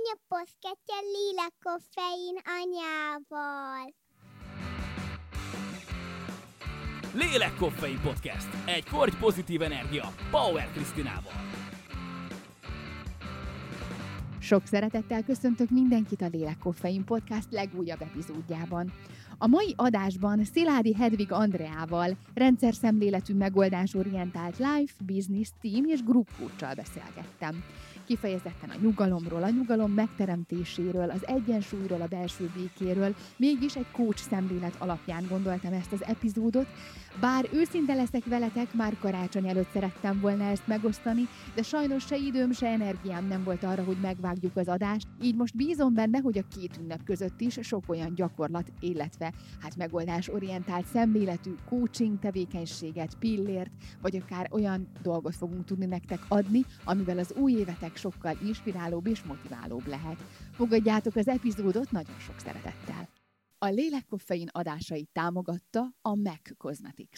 Anya Poszketje Lélekkoffein anyával. Lélekkoffein Podcast. Egy korty pozitív energia. Power Krisztinával. Sok szeretettel köszöntök mindenkit a Lélekkoffein Podcast legújabb epizódjában. A mai adásban Sziládi Hedvig Andreával, rendszerszemléletű megoldásorientált life, business, team és group coachsal beszélgettem. Kifejezetten a nyugalomról, a nyugalom megteremtéséről, az egyensúlyról, a belső békéről, mégis egy coach szemlélet alapján gondoltam ezt az epizódot, bár őszinte leszek veletek, már karácsony előtt szerettem volna ezt megosztani, de sajnos se időm, se energiám nem volt arra, hogy megvágjuk az adást, így most bízom benne, hogy a két ünnep között is sok olyan gyakorlat, illetve megoldásorientált szemléletű coaching tevékenységet, pillért, vagy akár olyan dolgot fogunk tudni nektek adni, amivel az új évetek sokkal inspirálóbb és motiválóbb lehet. Fogadjátok az epizódot nagyon sok szeretettel! A Lélekkoffein adásait támogatta a MAC Cosmetics.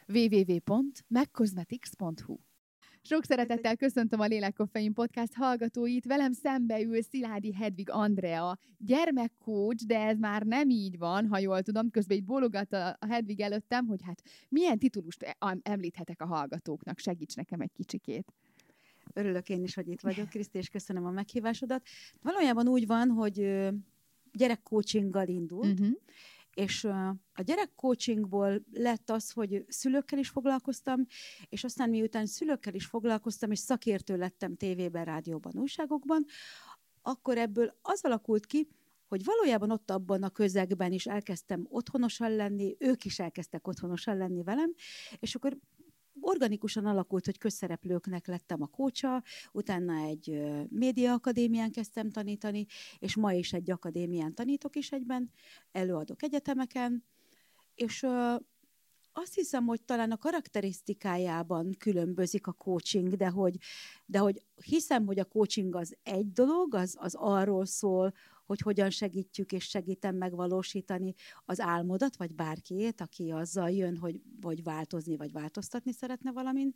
www.maccosmetics.hu. Sok szeretettel köszöntöm a Lélekkoffein Podcast hallgatóit, velem szembe ül Sziládi Hedvig Andrea, gyermekcoach, de ez már nem így van, ha jól tudom, közben így bólogat a Hedvig előttem, hogy hát milyen titulust említhetek a hallgatóknak, segíts nekem egy kicsikét. Örülök én is, hogy itt vagyok, Kriszti, és köszönöm a meghívásodat. Valójában úgy van, hogy gyerekcoachinggal indult, és a gyerekcoachingból lett az, hogy szülőkkel is foglalkoztam, és aztán miután szülőkkel is foglalkoztam, és szakértő lettem tévében, rádióban, újságokban, akkor ebből az alakult ki, hogy valójában ott abban a közegben is elkezdtem otthonosan lenni, ők is elkezdtek otthonosan lenni velem, és akkor organikusan alakult, hogy közszereplőknek lettem a coacha, utána egy médiaakadémián kezdtem tanítani, és ma is egy akadémián tanítok is egyben, előadok egyetemeken, és azt hiszem, hogy talán a karakterisztikájában különbözik a coaching, de hogy hiszem, hogy a coaching az egy dolog, az arról szól, hogy hogyan segítjük és segítem megvalósítani az álmodat, vagy bárkiét, aki azzal jön, hogy változni, vagy változtatni szeretne valamin.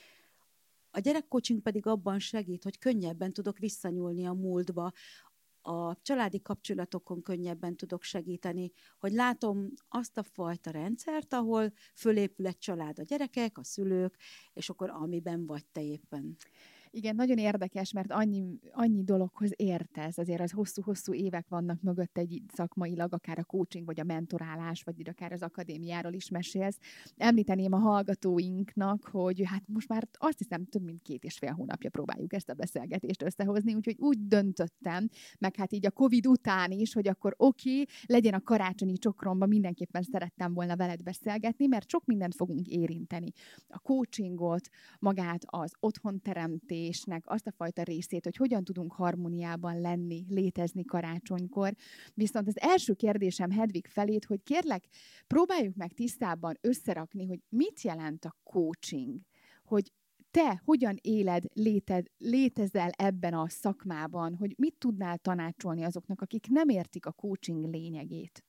A gyerekcoaching pedig abban segít, hogy könnyebben tudok visszanyúlni a múltba, a családi kapcsolatokon könnyebben tudok segíteni, hogy látom azt a fajta rendszert, ahol fölépül egy család, a gyerekek, a szülők, és akkor amiben vagy te éppen. Igen, nagyon érdekes, mert annyi dologhoz értesz, azért az hosszú-hosszú évek vannak mögött egy szakmailag, akár a coaching, vagy a mentorálás, vagy akár az akadémiáról is mesélsz. Említeném a hallgatóinknak, hogy hát most már azt hiszem több mint 2,5 hónapja próbáljuk ezt a beszélgetést összehozni, úgyhogy úgy döntöttem, meg hát így a Covid után is, hogy akkor oké, legyen a karácsonyi csokromban, mindenképpen szerettem volna veled beszélgetni, mert sok mindent fogunk érinteni. A coachingot, magát az otthonteremtést, azt a fajta részét, hogy hogyan tudunk harmóniában lenni, létezni karácsonykor. Viszont az első kérdésem Hedvig felét, hogy kérlek, próbáljuk meg tisztában összerakni, hogy mit jelent a coaching, hogy te hogyan éled, létezel ebben a szakmában, hogy mit tudnál tanácsolni azoknak, akik nem értik a coaching lényegét?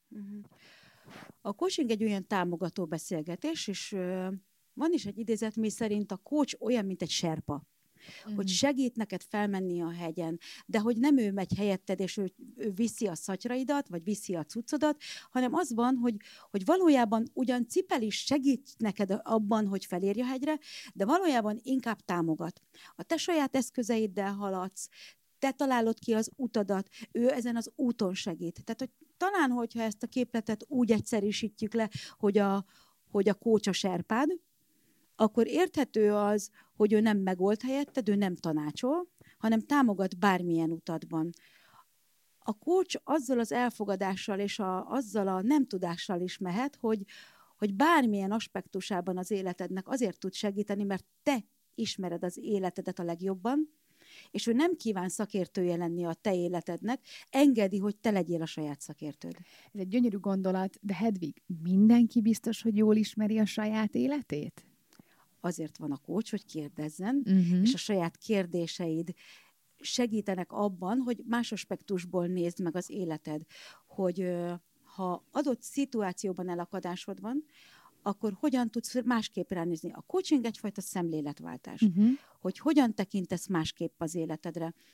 A coaching egy olyan támogató beszélgetés, és van is egy idézet, mi szerint a coach olyan, mint egy serpa. Hogy segít neked felmenni a hegyen, de hogy nem ő megy helyetted, és ő viszi a szatyraidat, vagy viszi a cuccodat, hanem az van, hogy valójában ugyan cipel is segít neked abban, hogy felérj a hegyre, de valójában inkább támogat. A te saját eszközeiddel haladsz, te találod ki az utadat, ő ezen az úton segít. Tehát, hogy talán, hogyha ezt a képletet úgy egyszerűsítjük le, hogy a coach a serpád, akkor érthető az, hogy ő nem megold helyetted, ő nem tanácsol, hanem támogat bármilyen utadban. A coach azzal az elfogadással és azzal a nem tudással is mehet, hogy bármilyen aspektusában az életednek azért tud segíteni, mert te ismered az életedet a legjobban, és ő nem kíván szakértője lenni a te életednek, engedi, hogy te legyél a saját szakértőd. Ez egy gyönyörű gondolat, de Hedvig, mindenki biztos, hogy jól ismeri a saját életét? Azért van a coach, hogy kérdezzen, és a saját kérdéseid segítenek abban, hogy más aspektusból nézd meg az életed, hogy ha adott szituációban elakadásod van, akkor hogyan tudsz másképp ránézni. A coaching egyfajta szemléletváltás, hogy hogyan tekintesz másképp az életedre.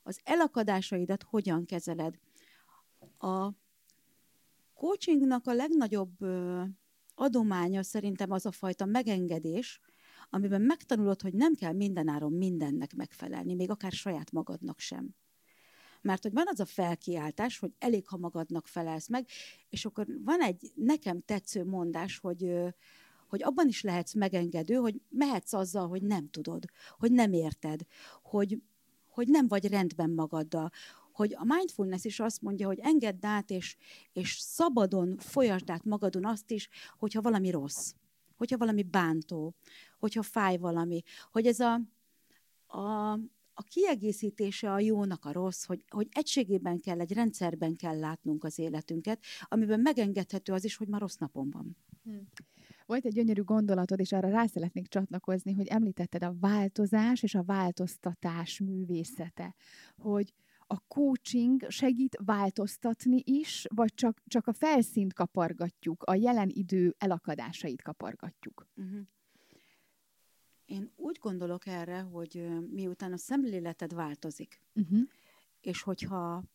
az elakadásaidat hogyan kezeled. A coachingnak a legnagyobb adománya szerintem az a fajta megengedés, amiben megtanulod, hogy nem kell mindenáron mindennek megfelelni, még akár saját magadnak sem. Mert hogy van az a felkiáltás, hogy elég, ha magadnak felelsz meg, és akkor van egy nekem tetsző mondás, hogy abban is lehetsz megengedő, hogy mehetsz azzal, hogy nem tudod, hogy nem érted, hogy nem vagy rendben magaddal, hogy a mindfulness is azt mondja, hogy engedd át, és szabadon folyasd át magadon azt is, hogyha valami rossz, hogyha valami bántó, hogyha fáj valami, hogy ez a kiegészítése a jónak a rossz, hogy egységében kell, egy rendszerben kell látnunk az életünket, amiben megengedhető az is, hogy már rossz napom van. Volt egy gyönyörű gondolatod, és arra rá szeretnék csatlakozni, hogy említetted a változás és a változtatás művészete, hogy a coaching segít változtatni is, vagy csak a felszínt kapargatjuk, a jelen idő elakadásait kapargatjuk? Én úgy gondolok erre, hogy miután a szemléleted változik, és hogyha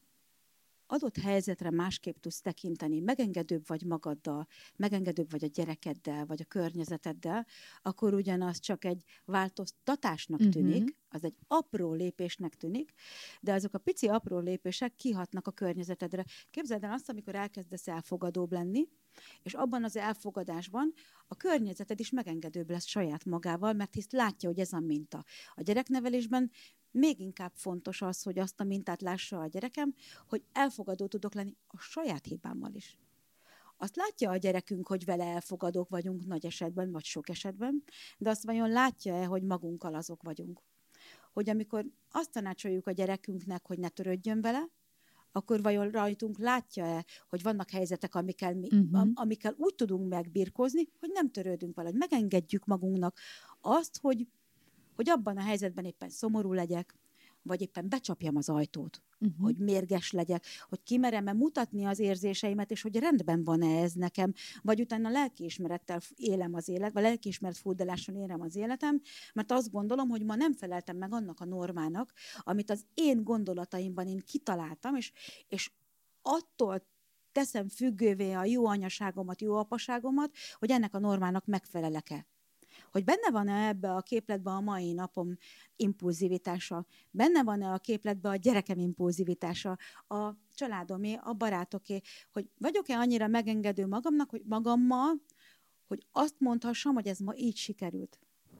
adott helyzetre másképp tudsz tekinteni, megengedőbb vagy magaddal, megengedőbb vagy a gyerekeddel, vagy a környezeteddel, akkor ugyanaz csak egy változtatásnak tűnik, az egy apró lépésnek tűnik, de azok a pici apró lépések kihatnak a környezetedre. Képzeld el azt, amikor elkezdesz elfogadóbb lenni, és abban az elfogadásban a környezeted is megengedőbb lesz saját magával, mert hisz látja, hogy ez a minta. A gyereknevelésben még inkább fontos az, hogy azt a mintát lássa a gyerekem, hogy elfogadó tudok lenni a saját hibámmal is. Azt látja a gyerekünk, hogy vele elfogadók vagyunk nagy esetben, vagy sok esetben, de azt vajon látja-e, hogy magunkkal azok vagyunk? Hogy amikor azt tanácsoljuk a gyerekünknek, hogy ne törődjön vele, akkor vajon rajtunk látja-e, hogy vannak helyzetek, amikkel úgy tudunk megbirkózni, hogy nem törődünk vele, hogy megengedjük magunknak azt, hogy abban a helyzetben éppen szomorú legyek, vagy éppen becsapjam az ajtót, hogy mérges legyek, hogy kimerem-e mutatni az érzéseimet, és hogy rendben van-e ez nekem, vagy utána lelkiismerettel élem az élet, vagy lelkiismeret furdaláson élem az életem, mert azt gondolom, hogy ma nem feleltem meg annak a normának, amit az én gondolataimban én kitaláltam, és attól teszem függővé a jó anyaságomat, jó apaságomat, hogy ennek a normának megfelelek-e. Hogy benne van-e ebbe a képletbe a mai napom impulzivitása, benne van-e a képletbe a gyerekem impulzivitása, a családomé, a barátoké, hogy vagyok-e annyira megengedő magammal, hogy azt mondhassam, hogy ez ma így sikerült.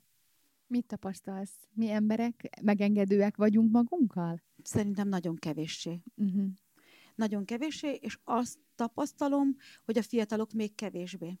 Mit tapasztalsz? Mi emberek megengedőek vagyunk magunkkal? Szerintem nagyon kevéssé. Nagyon kevéssé, és azt tapasztalom, hogy a fiatalok még kevésbé.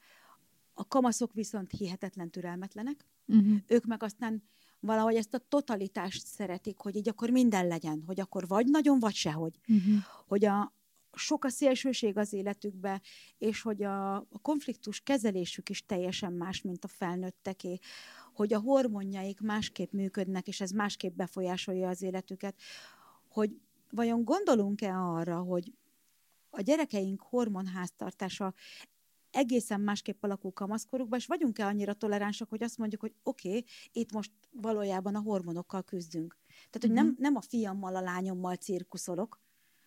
A kamaszok viszont hihetetlen türelmetlenek. Ők meg aztán valahogy ezt a totalitást szeretik, hogy így akkor minden legyen, hogy akkor vagy nagyon, vagy sehogy. Hogy sok a szélsőség az életükbe, és hogy a konfliktus kezelésük is teljesen más, mint a felnőtteké. Hogy a hormonjaik másképp működnek, és ez másképp befolyásolja az életüket. Hogy vajon gondolunk-e arra, hogy a gyerekeink hormonháztartása egészen másképp alakul kamaszkorukban, és vagyunk-e annyira toleránsak, hogy azt mondjuk, hogy oké, itt most valójában a hormonokkal küzdünk. Tehát, hogy nem a fiammal, a lányommal cirkuszolok,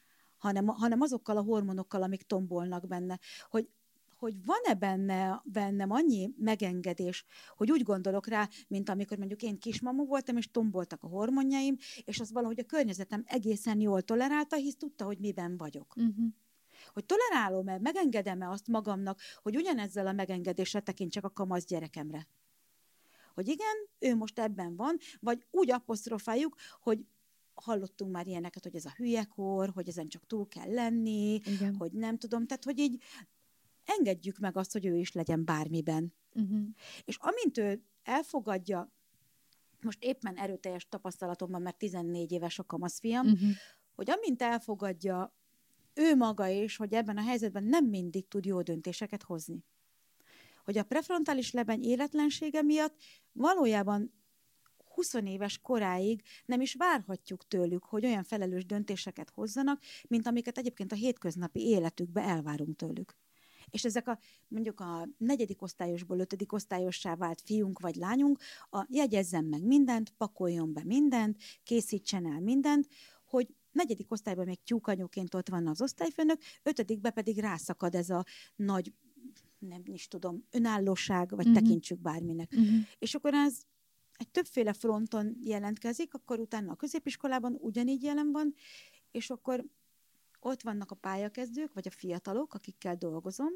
hanem azokkal a hormonokkal, amik tombolnak benne. Hogy van-e bennem annyi megengedés, hogy úgy gondolok rá, mint amikor mondjuk én kismama voltam, és tomboltak a hormonjaim, és az valahogy a környezetem egészen jól tolerálta, hisz tudta, hogy miben vagyok. Hogy tolerálom-e, megengedem-e azt magamnak, hogy ugyanezzel a megengedéssel tekintsek a kamasz gyerekemre. Hogy igen, ő most ebben van, vagy úgy apostrofáljuk, hogy hallottunk már ilyeneket, hogy ez a hülyekor, hogy ezen csak túl kell lenni, igen. Hogy nem tudom, tehát hogy így engedjük meg azt, hogy ő is legyen bármiben. És amint ő elfogadja, most éppen erőteljes tapasztalatom van, mert 14 éves a kamaszfiam, hogy amint elfogadja ő maga is, hogy ebben a helyzetben nem mindig tud jó döntéseket hozni. Hogy a prefrontális lebeny életlensége miatt valójában 20 éves koráig nem is várhatjuk tőlük, hogy olyan felelős döntéseket hozzanak, mint amiket egyébként a hétköznapi életükbe elvárunk tőlük. És ezek mondjuk a 4. osztályosból 5. osztályossá vált fiunk vagy lányunk, jegyezzen meg mindent, pakoljon be mindent, készítsen el mindent, hogy 4. osztályban még tyúkanyóként ott van az osztályfőnök, 5. pedig rászakad ez a nagy, nem is tudom, önállóság, vagy tekintsük bárminek. És akkor ez egy többféle fronton jelentkezik, akkor utána a középiskolában ugyanígy jelen van, és akkor ott vannak a pályakezdők, vagy a fiatalok, akikkel dolgozom.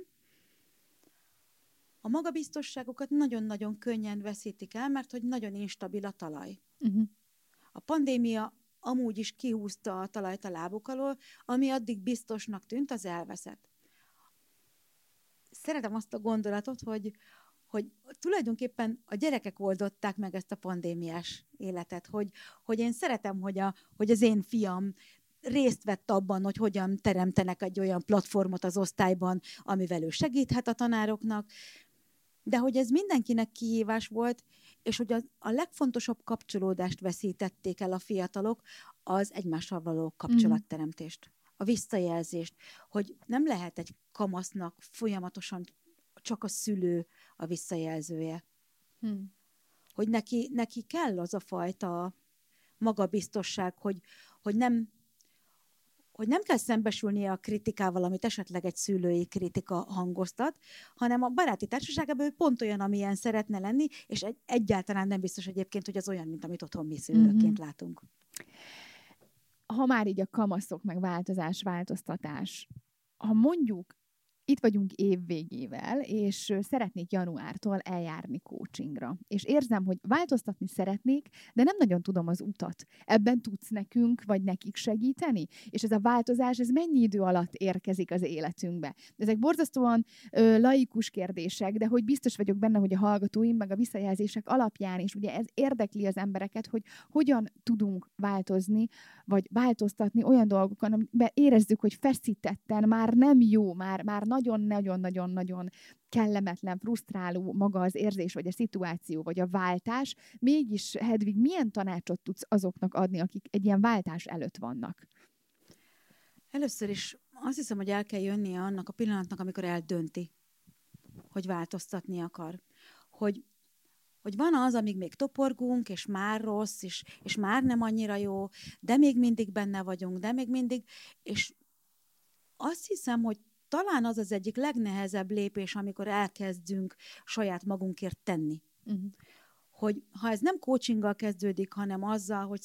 A magabiztosságukat nagyon-nagyon könnyen veszítik el, mert hogy nagyon instabil a talaj. A pandémia amúgy is kihúzta a talajt a lábuk alól, ami addig biztosnak tűnt, az elveszett. Szeretem azt a gondolatot, hogy tulajdonképpen a gyerekek oldották meg ezt a pandémiás életet, hogy én szeretem, hogy az én fiam részt vett abban, hogy hogyan teremtenek egy olyan platformot az osztályban, amivel ő segíthet a tanároknak, de hogy ez mindenkinek kihívás volt, és hogy a legfontosabb kapcsolódást veszítették el a fiatalok, az egymással való kapcsolatteremtést, a visszajelzést, hogy nem lehet egy kamasznak folyamatosan csak a szülő a visszajelzője. Hogy neki kell az a fajta magabiztosság, hogy nem kell szembesülnie a kritikával, amit esetleg egy szülői kritika hangoztat, hanem a baráti társaságában ő pont olyan, amilyen szeretne lenni, és egyáltalán nem biztos egyébként, hogy az olyan, mint amit otthon mi szülőként látunk. Ha már így a kamaszok, meg változtatás, ha mondjuk itt vagyunk év végével, és szeretnék januártól eljárni coachingra. És érzem, hogy változtatni szeretnék, de nem nagyon tudom az utat. Ebben tudsz nekünk, vagy nekik segíteni? És ez a változás, ez mennyi idő alatt érkezik az életünkbe? Ezek borzasztóan laikus kérdések, de hogy biztos vagyok benne, hogy a hallgatóim, meg a visszajelzések alapján, és ugye ez érdekli az embereket, hogy hogyan tudunk változni, vagy változtatni olyan dolgokon, amiben érezzük, hogy feszítetten, már nem jó, már nagyon-nagyon-nagyon kellemetlen, frusztráló maga az érzés, vagy a szituáció, vagy a váltás. Mégis, Hedvig, milyen tanácsot tudsz azoknak adni, akik egy ilyen váltás előtt vannak? Először is azt hiszem, hogy el kell jönnie annak a pillanatnak, amikor eldönti, hogy változtatni akar. Hogy van az, amíg még toporgunk, és már rossz, és már nem annyira jó, de még mindig benne vagyunk, de még mindig, és azt hiszem, hogy talán az az egyik legnehezebb lépés, amikor elkezdünk saját magunkért tenni. Hogy ha ez nem coachinggal kezdődik, hanem azzal, hogy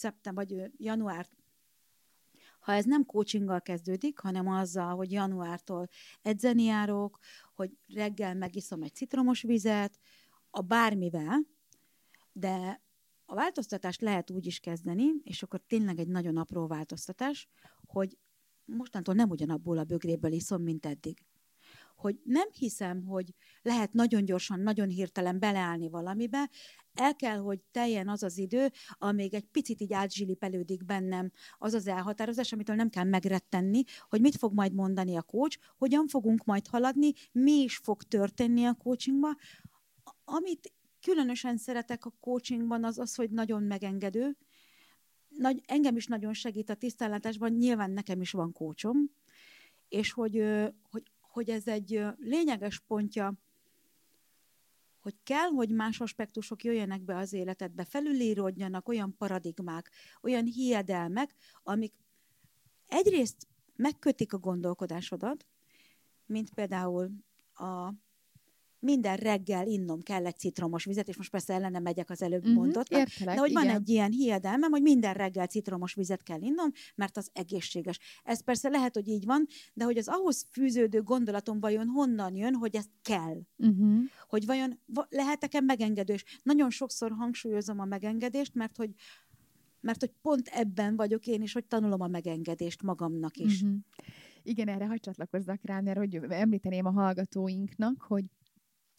ha ez nem coachinggal kezdődik, hanem azzal, hogy januártól edzeni járok, hogy reggel megiszom egy citromos vizet, a bármivel, de a változtatást lehet úgy is kezdeni, és akkor tényleg egy nagyon apró változtatás, hogy mostantól nem ugyanabból a bögréből iszom, mint eddig. Hogy nem hiszem, hogy lehet nagyon gyorsan, nagyon hirtelen beleállni valamibe, el kell, hogy teljen az az idő, amíg egy picit így átzsilipelődik bennem az az elhatározás, amitől nem kell megrettenni, hogy mit fog majd mondani a coach, hogyan fogunk majd haladni, mi is fog történni a coachingban. Amit különösen szeretek a coachingban, az, hogy nagyon megengedő. Engem is nagyon segít a tisztánlátásban, nyilván nekem is van coachom, és hogy ez egy lényeges pontja, hogy kell, hogy más aspektusok jöjjenek be az életedbe, felülíródjanak olyan paradigmák, olyan hiedelmek, amik egyrészt megkötik a gondolkodásodat, mint például minden reggel innom kell egy citromos vizet, és most persze ellene megyek az előbb mondottnak, értelek, de hogy van igen. egy ilyen hiedelmem, hogy minden reggel citromos vizet kell innom, mert az egészséges. Ez persze lehet, hogy így van, de hogy az ahhoz fűződő gondolatom vajon honnan jön, hogy ezt kell. Hogy vajon lehetek-e megengedős? Nagyon sokszor hangsúlyozom a megengedést, mert hogy pont ebben vagyok én is, hogy tanulom a megengedést magamnak is. Igen, erre hadd csatlakozzak rá, mert hogy említeném a hallgatóinknak, hogy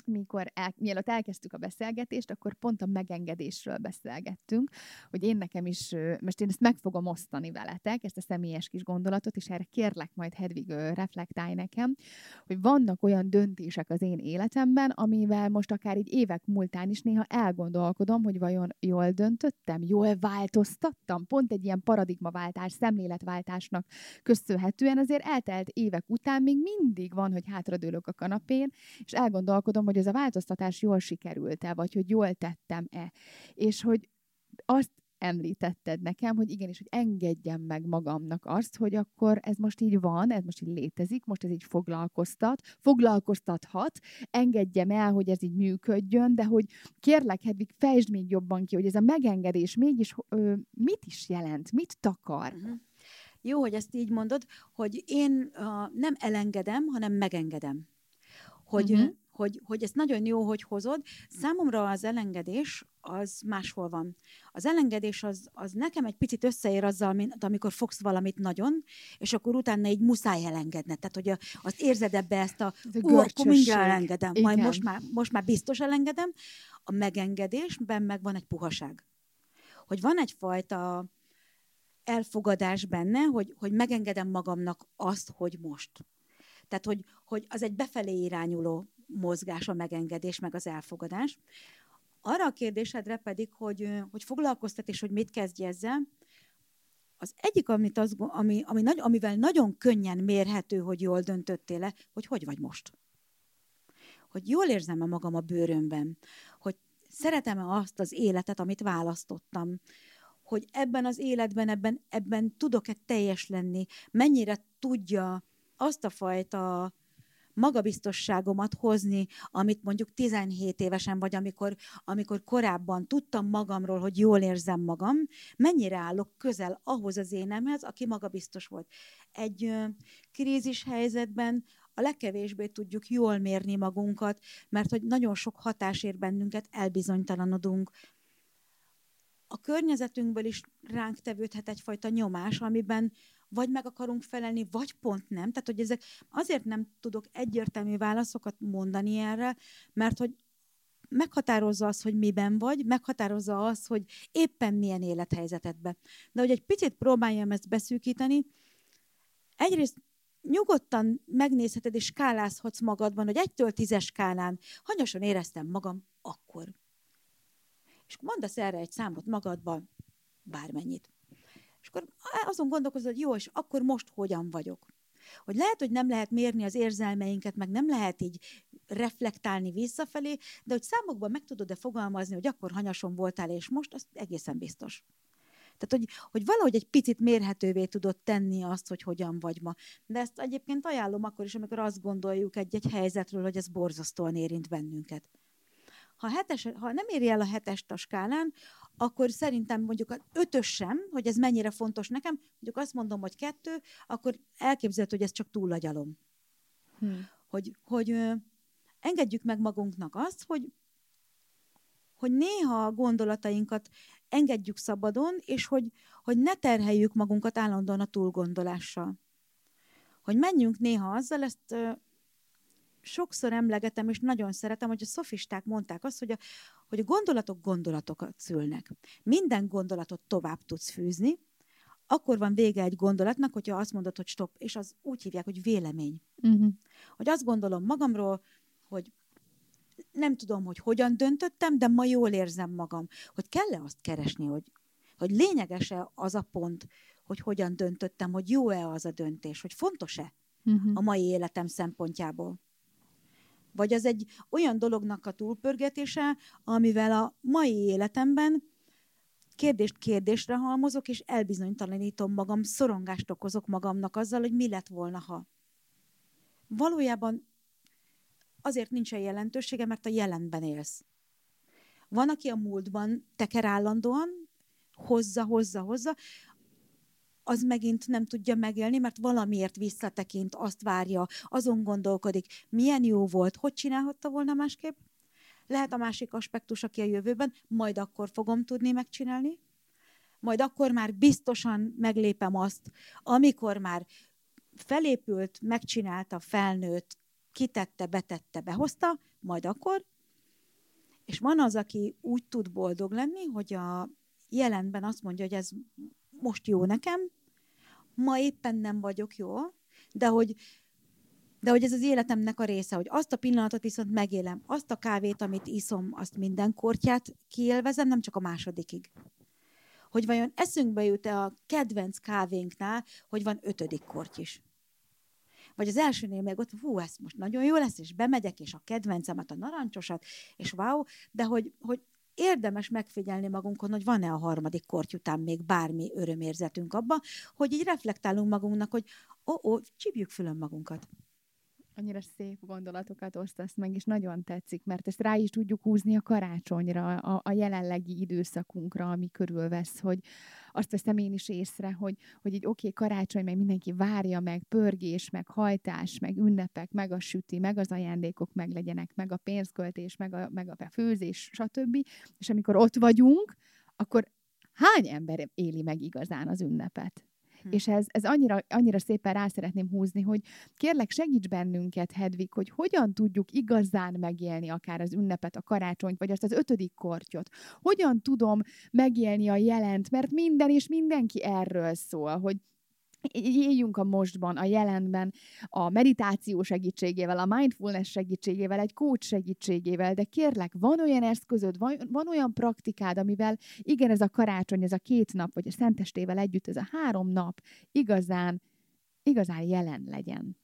mielőtt elkezdtük a beszélgetést, akkor pont a megengedésről beszélgettünk, hogy én nekem is, most én ezt meg fogom osztani veletek, ezt a személyes kis gondolatot, és erre kérlek majd Hedvig reflektálj nekem, hogy vannak olyan döntések az én életemben, amivel most akár így évek múltán is néha elgondolkodom, hogy vajon jól döntöttem, jól változtattam, pont egy ilyen paradigmaváltás, szemléletváltásnak köszönhetően azért eltelt évek után még mindig van, hogy hátradőlök a kanapén, és elgondolkodom, hogy ez a változtatás jól sikerült-e, vagy hogy jól tettem-e. És hogy azt említetted nekem, hogy igenis, hogy engedjem meg magamnak azt, hogy akkor ez most így van, ez most így létezik, most ez így foglalkoztathat, engedjem el, hogy ez így működjön, de hogy kérlek, Hedvig, fejtsd még jobban ki, hogy ez a megengedés mégis mit is jelent, mit takar? Jó, hogy ezt így mondod, hogy én nem elengedem, hanem megengedem. Hogy ez nagyon jó, hogy hozod. Számomra az elengedés az máshol van. Az elengedés az nekem egy picit összeér azzal, mint amikor fogsz valamit nagyon, és akkor utána így muszáj elengedned. Tehát, hogy azt érzed ebbe ezt akkor mindjárt elengedem. Majd most már biztos elengedem. A megengedésben meg van egy puhaság. Hogy van egyfajta elfogadás benne, hogy megengedem magamnak azt, hogy most. Tehát, hogy az egy befelé irányuló mozgás, a megengedés, meg az elfogadás. Arra a kérdésedre pedig, hogy foglalkoztat, és hogy mit kezdj ezzel, az egyik, amivel nagyon könnyen mérhető, hogy jól döntöttél-e, hogy vagy most. Hogy jól érzem-e magam a bőrömben, hogy szeretem-e azt az életet, amit választottam, hogy ebben az életben, ebben tudok-e teljes lenni, mennyire tudja azt a fajta magabiztosságomat hozni, amit mondjuk 17 évesen, vagy amikor korábban tudtam magamról, hogy jól érzem magam, mennyire állok közel ahhoz az énemhez, aki magabiztos volt. Egy krízis helyzetben a legkevésbé tudjuk jól mérni magunkat, mert hogy nagyon sok hatás ér bennünket, elbizonytalanodunk. A környezetünkből is ránk tevődhet egyfajta nyomás, amiben vagy meg akarunk felelni, vagy pont nem. Tehát, hogy ezek azért nem tudok egyértelmű válaszokat mondani erre, mert hogy meghatározza az, hogy miben vagy, meghatározza az, hogy éppen milyen élethelyzetedben. De hogy egy picit próbáljam ezt beszűkíteni, egyrészt nyugodtan megnézheted és skálázhatsz magadban, hogy 1-től 10-es skálán hanyasan éreztem magam akkor. És mondasz erre egy számot magadban, bármennyit. És akkor azon gondolkozol, hogy jó, és akkor most hogyan vagyok? Hogy lehet, hogy nem lehet mérni az érzelmeinket, meg nem lehet így reflektálni visszafelé, de hogy számokban meg tudod-e fogalmazni, hogy akkor hanyason voltál, és most, az egészen biztos. Tehát, hogy valahogy egy picit mérhetővé tudod tenni azt, hogy hogyan vagy ma. De ezt egyébként ajánlom akkor is, amikor azt gondoljuk egy helyzetről, hogy ez borzasztóan érint bennünket. Ha nem éri el a 7-est a skálán, akkor szerintem mondjuk az 5-ös sem, hogy ez mennyire fontos nekem, mondjuk azt mondom, hogy 2, akkor elképzelhető, hogy ez csak túlagyalom. Hogy engedjük meg magunknak azt, hogy néha a gondolatainkat engedjük szabadon, és hogy ne terheljük magunkat állandóan a túlgondolással. Hogy menjünk néha azzal, ezt sokszor emlegetem, és nagyon szeretem, hogy a szofisták mondták azt, hogy a gondolatok gondolatokat szülnek. Minden gondolatot tovább tudsz fűzni, akkor van vége egy gondolatnak, hogyha azt mondod, hogy stop, és az úgy hívják, hogy vélemény. Hogy azt gondolom magamról, hogy nem tudom, hogy hogyan döntöttem, de ma jól érzem magam. Hogy kell-e azt keresni, hogy lényeges-e az a pont, hogy hogyan döntöttem, hogy jó-e az a döntés, hogy fontos-e a mai életem szempontjából. Vagy az egy olyan dolognak a túlpörgetése, amivel a mai életemben kérdést kérdésre halmozok, és elbizonytalanítom magam, szorongást okozok magamnak azzal, hogy mi lett volna, ha. Valójában azért nincsen jelentősége, mert a jelenben élsz. Van, aki a múltban teker állandóan, hozza, az megint nem tudja megélni, mert valamiért visszatekint, azt várja, azon gondolkodik, milyen jó volt, hogy csinálhatta volna másképp. Lehet a másik aspektus, aki a jövőben, majd akkor fogom tudni megcsinálni, majd akkor már biztosan meglépem azt, amikor már felépült, megcsinálta, felnőtt, kitette, betette, behozta, majd akkor, és van az, aki úgy tud boldog lenni, hogy a jelenben azt mondja, hogy ez most jó nekem, ma éppen nem vagyok jó, de hogy ez az életemnek a része, hogy azt a pillanatot viszont megélem, azt a kávét, amit iszom, azt minden kortyát kiélvezem, nem csak a másodikig. Hogy vajon eszünkbe jut-e a kedvenc kávénknál, hogy van 5. korty is. Vagy az elsőnél még ott, ez most nagyon jó lesz, és bemegyek, és a kedvencemet, a narancsosat, és wow, de hogy érdemes megfigyelni magunkon, hogy van-e a 3. korty után még bármi örömérzetünk abba, hogy így reflektálunk magunknak, hogy csípjük fülön magunkat. Annyira szép gondolatokat osztasz meg, és nagyon tetszik, mert ezt rá is tudjuk húzni a karácsonyra, a jelenlegi időszakunkra, ami körülvesz, hogy azt veszem én is észre, hogy egy oké, karácsony, meg mindenki várja meg, pörgés, meg hajtás, meg ünnepek, meg a süti, meg az ajándékok meglegyenek, meg a pénzköltés, meg a főzés, stb. És amikor ott vagyunk, akkor hány ember éli meg igazán az ünnepet? És ez annyira szépen rá szeretném húzni, hogy kérlek, segíts bennünket, Hedvig, hogy hogyan tudjuk igazán megélni akár az ünnepet, a karácsonyt, vagy azt az 5. kortyot. Hogyan tudom megélni a jelent, mert minden és mindenki erről szól, hogy éljünk a mostban, a jelenben, a meditáció segítségével, a mindfulness segítségével, egy coach segítségével, de kérlek, van olyan eszközöd, van olyan praktikád, amivel igen, ez a karácsony, ez a 2 nap, vagy a Szentestével együtt, ez a 3 nap igazán jelen legyen.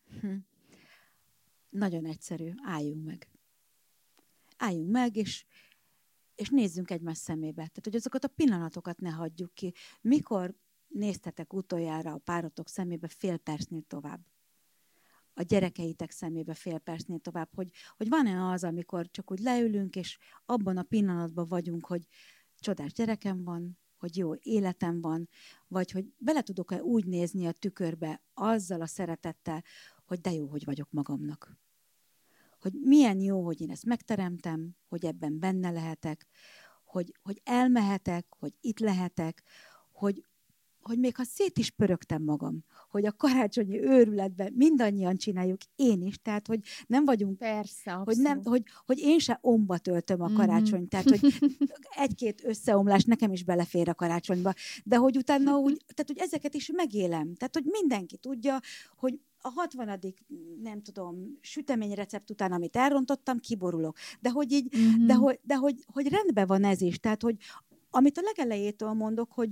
Nagyon egyszerű, álljunk meg. Álljunk meg, és nézzünk egymás szemébe. Tehát, hogy azokat a pillanatokat ne hagyjuk ki. Mikor néztetek utoljára a párotok szemébe fél percnél tovább? A gyerekeitek szemébe fél percnél tovább? Hogy van-e az, amikor csak úgy leülünk, és abban a pillanatban vagyunk, hogy csodás gyerekem van, hogy jó életem van, vagy hogy bele tudok-e úgy nézni a tükörbe azzal a szeretettel, hogy de jó, hogy vagyok magamnak. Hogy milyen jó, hogy én ezt megteremtem, hogy ebben benne lehetek, hogy elmehetek, hogy itt lehetek, hogy még ha szét is pörögtem magam, hogy a karácsonyi őrületben mindannyian csináljuk, én is, tehát, hogy nem vagyunk, persze, hogy én se omba töltöm a karácsonyt, tehát, hogy 1-2 összeomlás nekem is belefér a karácsonyba, de hogy utána tehát, hogy ezeket is megélem, tehát, hogy mindenki tudja, hogy a 60. nem tudom, süteményrecept után, amit elrontottam, kiborulok. De hogy így, de hogy rendben van ez is, tehát, hogy amit a legelejétől mondok, hogy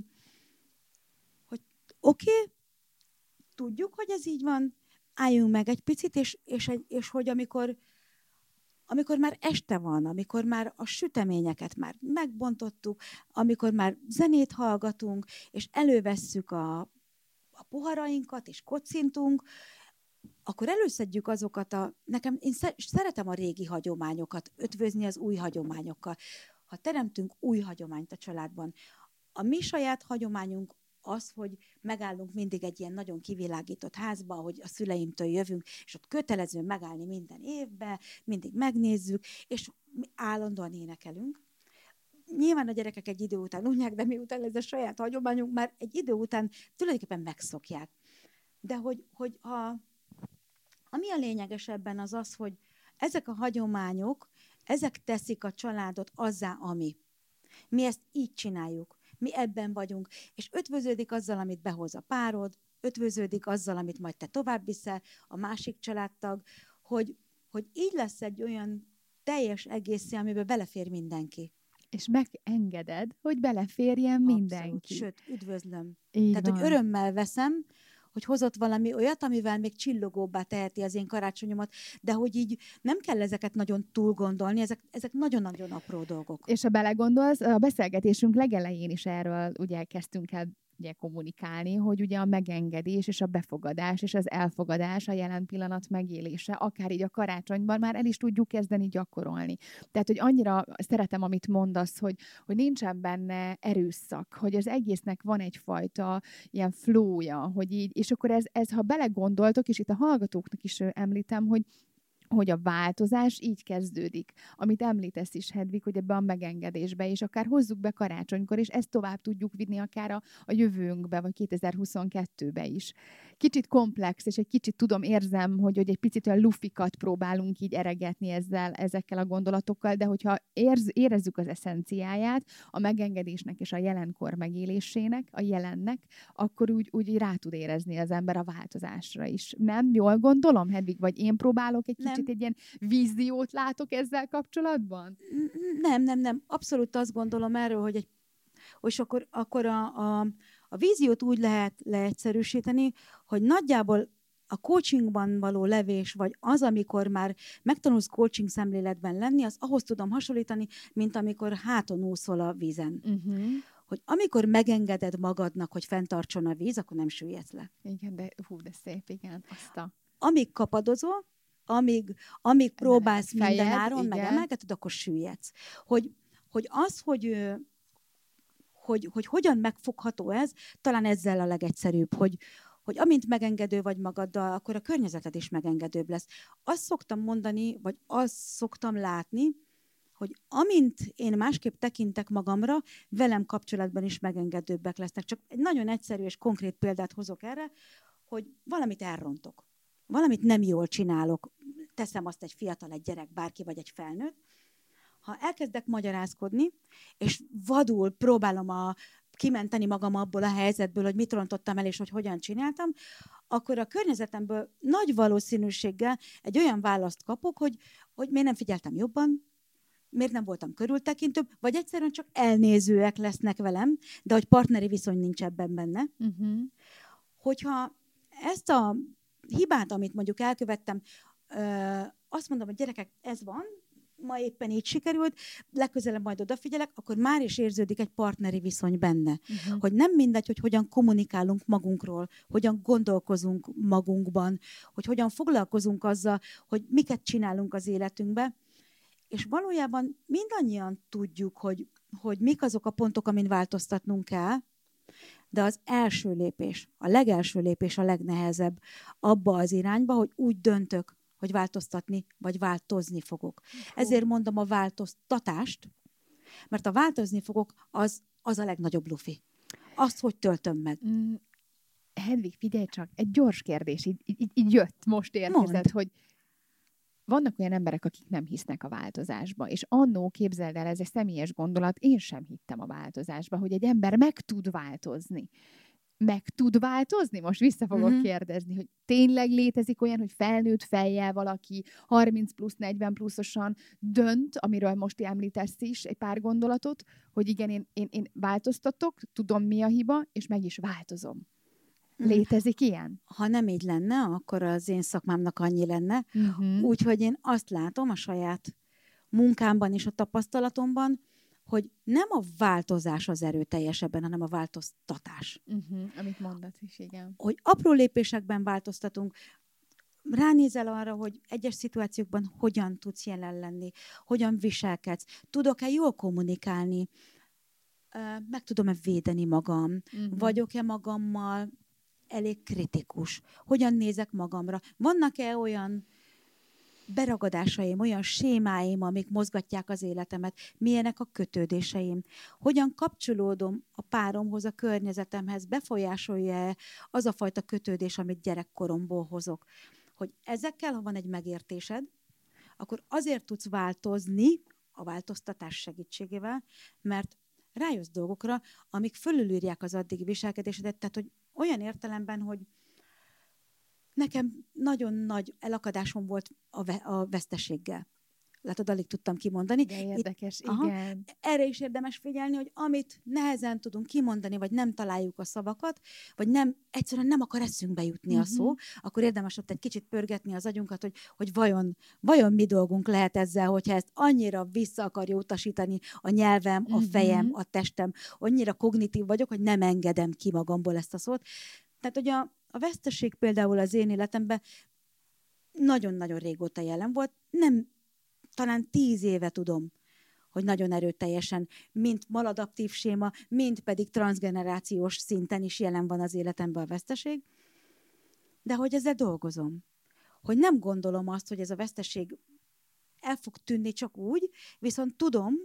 oké, tudjuk, hogy ez így van, álljunk meg egy picit, és hogy amikor már este van, amikor már a süteményeket már megbontottuk, amikor már zenét hallgatunk, és elővesszük a poharainkat, és kocintunk, akkor előszedjük azokat én szeretem a régi hagyományokat, ötvözni az új hagyományokkal. Ha teremtünk új hagyományt a családban, a mi saját hagyományunk az, hogy megállunk mindig egy ilyen nagyon kivilágított házba, hogy a szüleimtől jövünk, és ott kötelező megállni minden évben, mindig megnézzük, és mi állandóan énekelünk. Nyilván a gyerekek egy idő után unják, de miután ez a saját hagyományunk, már egy idő után tulajdonképpen megszokják. De hogy ami a lényegesebben az, hogy ezek a hagyományok, ezek teszik a családot azzá, ami. Mi ezt így csináljuk. Mi ebben vagyunk, és ötvöződik azzal, amit behoz a párod, ötvöződik azzal, amit majd te tovább viszel, a másik családtag, hogy így lesz egy olyan teljes egészé, amiben belefér mindenki. És megengeded, hogy beleférjen mindenki. Sőt, üdvözlöm. Így Tehát, van. hogy örömmel veszem, hogy hozott valami olyat, amivel még csillogóbbá teheti az én karácsonyomat, de hogy így nem kell ezeket nagyon túl gondolni, ezek nagyon-nagyon apró dolgok. És ha belegondolsz, a beszélgetésünk legelején is erről ugye kezdtünk el kommunikálni, hogy ugye a megengedés és a befogadás és az elfogadás, a jelen pillanat megélése, akár így a karácsonyban már el is tudjuk kezdeni gyakorolni. Tehát, hogy annyira szeretem, amit mondasz, hogy nincsen benne erőszak, hogy az egésznek van egyfajta ilyen flowja, hogy így, és akkor ez ha belegondoltok, és itt a hallgatóknak is említem, hogy a változás így kezdődik. Amit említesz is, Hedvig, hogy ebbe a megengedésbe, és akár hozzuk be karácsonykor, és ezt tovább tudjuk vinni akár a jövőnkbe, vagy 2022-be is. kicsit komplex, és egy kicsit érzem, hogy egy picit olyan lufikat próbálunk így eregetni ezekkel a gondolatokkal, de hogyha érezzük az eszenciáját, a megengedésnek és a jelenkor megélésének, a jelennek, akkor úgy rá tud érezni az ember a változásra is. Nem? Jól gondolom, Hedvig? Vagy én próbálok kicsit egy ilyen víziót látok ezzel kapcsolatban? Nem. Abszolút azt gondolom erről, és akkor a víziót úgy lehet leegyszerűsíteni, hogy nagyjából a coachingban való levés, vagy az, amikor már megtanulsz coaching szemléletben lenni, az ahhoz tudom hasonlítani, mint amikor háton úszol a vízen. Hogy amikor megengeded magadnak, hogy fenntartson a víz, akkor nem süllyedsz le. Igen, de szép, igen. Amíg kapadozol, amíg próbálsz minden áron, megemelkeded, akkor süllyedsz. Hogy hogyan megfogható ez, talán ezzel a legegyszerűbb, hogy amint megengedő vagy magaddal, akkor a környezeted is megengedőbb lesz. Azt szoktam mondani, vagy azt szoktam látni, hogy amint én másképp tekintek magamra, velem kapcsolatban is megengedőbbek lesznek. Csak egy nagyon egyszerű és konkrét példát hozok erre, hogy valamit elrontok. Valamit nem jól csinálok. Teszem azt egy fiatal, egy gyerek, bárki vagy egy felnőtt. Ha elkezdek magyarázkodni, és vadul próbálom kimenteni magam abból a helyzetből, hogy mit rontottam el, és hogy hogyan csináltam, akkor a környezetemből nagy valószínűséggel egy olyan választ kapok, hogy miért nem figyeltem jobban, miért nem voltam körültekintőbb, vagy egyszerűen csak elnézőek lesznek velem, de hogy partneri viszony nincs ebben benne. Hogyha ezt a hibát, amit mondjuk elkövettem, azt mondom, hogy gyerekek, ez van, ma éppen így sikerült, legközelebb majd odafigyelek, akkor már is érződik egy partneri viszony benne. Hogy nem mindegy, hogy hogyan kommunikálunk magunkról, hogyan gondolkozunk magunkban, hogy hogyan foglalkozunk azzal, hogy miket csinálunk az életünkbe. És valójában mindannyian tudjuk, hogy mik azok a pontok, amin változtatnunk kell, de az első lépés, a legelső lépés a legnehezebb abba az irányba, hogy úgy döntök, hogy változtatni, vagy változni fogok. Ezért mondom a változtatást, mert a változni fogok, az a legnagyobb lufi. Azt, hogy töltöm meg. Hedvig, figyelj csak, egy gyors kérdés, így jött, most érkezett, hogy vannak olyan emberek, akik nem hisznek a változásba, és annó, képzeld el, ez egy személyes gondolat, én sem hittem a változásba, hogy egy ember meg tud változni. Meg tud változni? Most vissza fogok kérdezni, hogy tényleg létezik olyan, hogy felnőtt fejjel valaki 30 plusz, 40 pluszosan dönt, amiről most említesz is egy pár gondolatot, hogy igen, én változtatok, tudom mi a hiba, és meg is változom. Létezik ilyen? Ha nem így lenne, akkor az én szakmámnak annyi lenne. Úgyhogy én azt látom a saját munkámban és a tapasztalatomban, hogy nem a változás az erőteljesebben, hanem a változtatás. Amit mondasz is, igen. Hogy apró lépésekben változtatunk, ránézel arra, hogy egyes szituációkban hogyan tudsz jelen lenni, hogyan viselkedsz, tudok-e jól kommunikálni, meg tudom-e védeni magam, vagyok-e magammal elég kritikus, hogyan nézek magamra, vannak-e olyan beragadásaim, olyan sémáim, amik mozgatják az életemet, milyenek a kötődéseim, hogyan kapcsolódom a páromhoz, a környezetemhez, befolyásolja az a fajta kötődés, amit gyerekkoromból hozok. Hogy ezekkel, ha van egy megértésed, akkor azért tudsz változni a változtatás segítségével, mert rájössz dolgokra, amik fölülírják az addigi viselkedésedet, tehát hogy olyan értelemben, hogy nekem nagyon nagy elakadásom volt a veszteséggel. Látod, alig tudtam kimondani. De érdekes, igen. Erre is érdemes figyelni, hogy amit nehezen tudunk kimondani, vagy nem találjuk a szavakat, vagy egyszerűen nem akar eszünkbe jutni a szó, akkor érdemes ott egy kicsit pörgetni az agyunkat, hogy vajon mi dolgunk lehet ezzel, hogyha ezt annyira vissza akarja utasítani a nyelvem, a fejem, a testem, annyira kognitív vagyok, hogy nem engedem ki magamból ezt a szót. Tehát, hogy a veszteség például az én életemben nagyon-nagyon régóta jelen volt, talán 10 éve tudom, hogy nagyon erőteljesen, mint maladaptív séma, mint pedig transzgenerációs szinten is jelen van az életemben a veszteség, de hogy ezzel dolgozom. Hogy nem gondolom azt, hogy ez a veszteség el fog tűnni csak úgy, viszont tudom,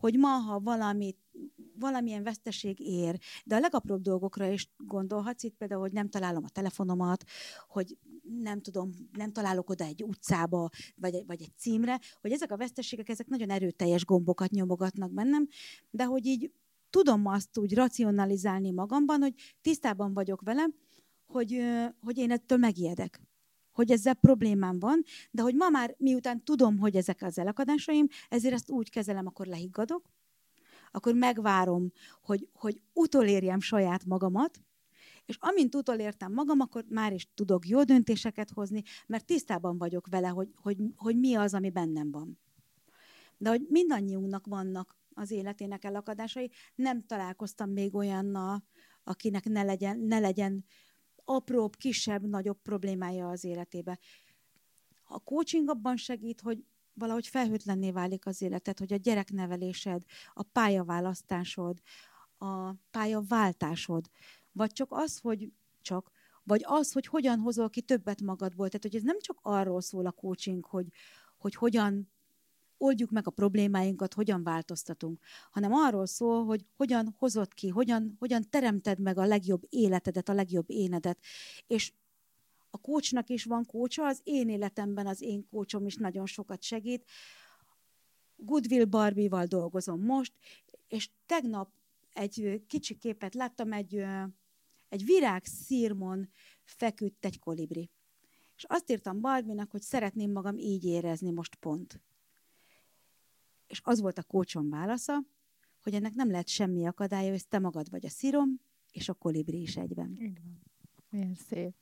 hogy ma, ha valamilyen veszteség ér, de a legapróbb dolgokra is gondolhatsz, itt például, hogy nem találom a telefonomat, hogy nem tudom, nem találok oda egy utcába, vagy egy címre, hogy ezek a veszteségek, ezek nagyon erőteljes gombokat nyomogatnak bennem, de hogy így tudom azt úgy racionalizálni magamban, hogy tisztában vagyok vele, hogy én ettől megijedek, hogy ezzel problémám van, de hogy ma már miután tudom, hogy ezek az elakadásaim, ezért ezt úgy kezelem, akkor lehiggadok, akkor megvárom, hogy utolérjem saját magamat, és amint utolértem magam, akkor már is tudok jó döntéseket hozni, mert tisztában vagyok vele, hogy mi az, ami bennem van. De hogy mindannyiunknak vannak az életének elakadásai, nem találkoztam még olyannal, akinek ne legyen apróbb, kisebb, nagyobb problémája az életébe. A coaching abban segít, hogy valahogy felhőtlenné válik az életed, hogy a gyereknevelésed, a pályaválasztásod, a pályaváltásod, vagy csak az, hogy hogyan hozol ki többet magadból. Tehát, hogy ez nem csak arról szól a coaching, hogy hogyan oldjuk meg a problémáinkat, hogyan változtatunk, hanem arról szól, hogy hogyan hozod ki, hogyan teremted meg a legjobb életedet, a legjobb énedet. És a coachnak is van coacha, az én életemben az én coachom is nagyon sokat segít. Goodwill Barbie-val dolgozom most, és tegnap egy kicsi képet láttam, egy virágszirmon feküdt egy kolibri. És azt írtam Barbie-nak, hogy szeretném magam így érezni most pont. És az volt a coachom válasza, hogy ennek nem lehet semmi akadálya, hogy te magad vagy a szirom, és a kolibri is egyben. Igen. Milyen szép.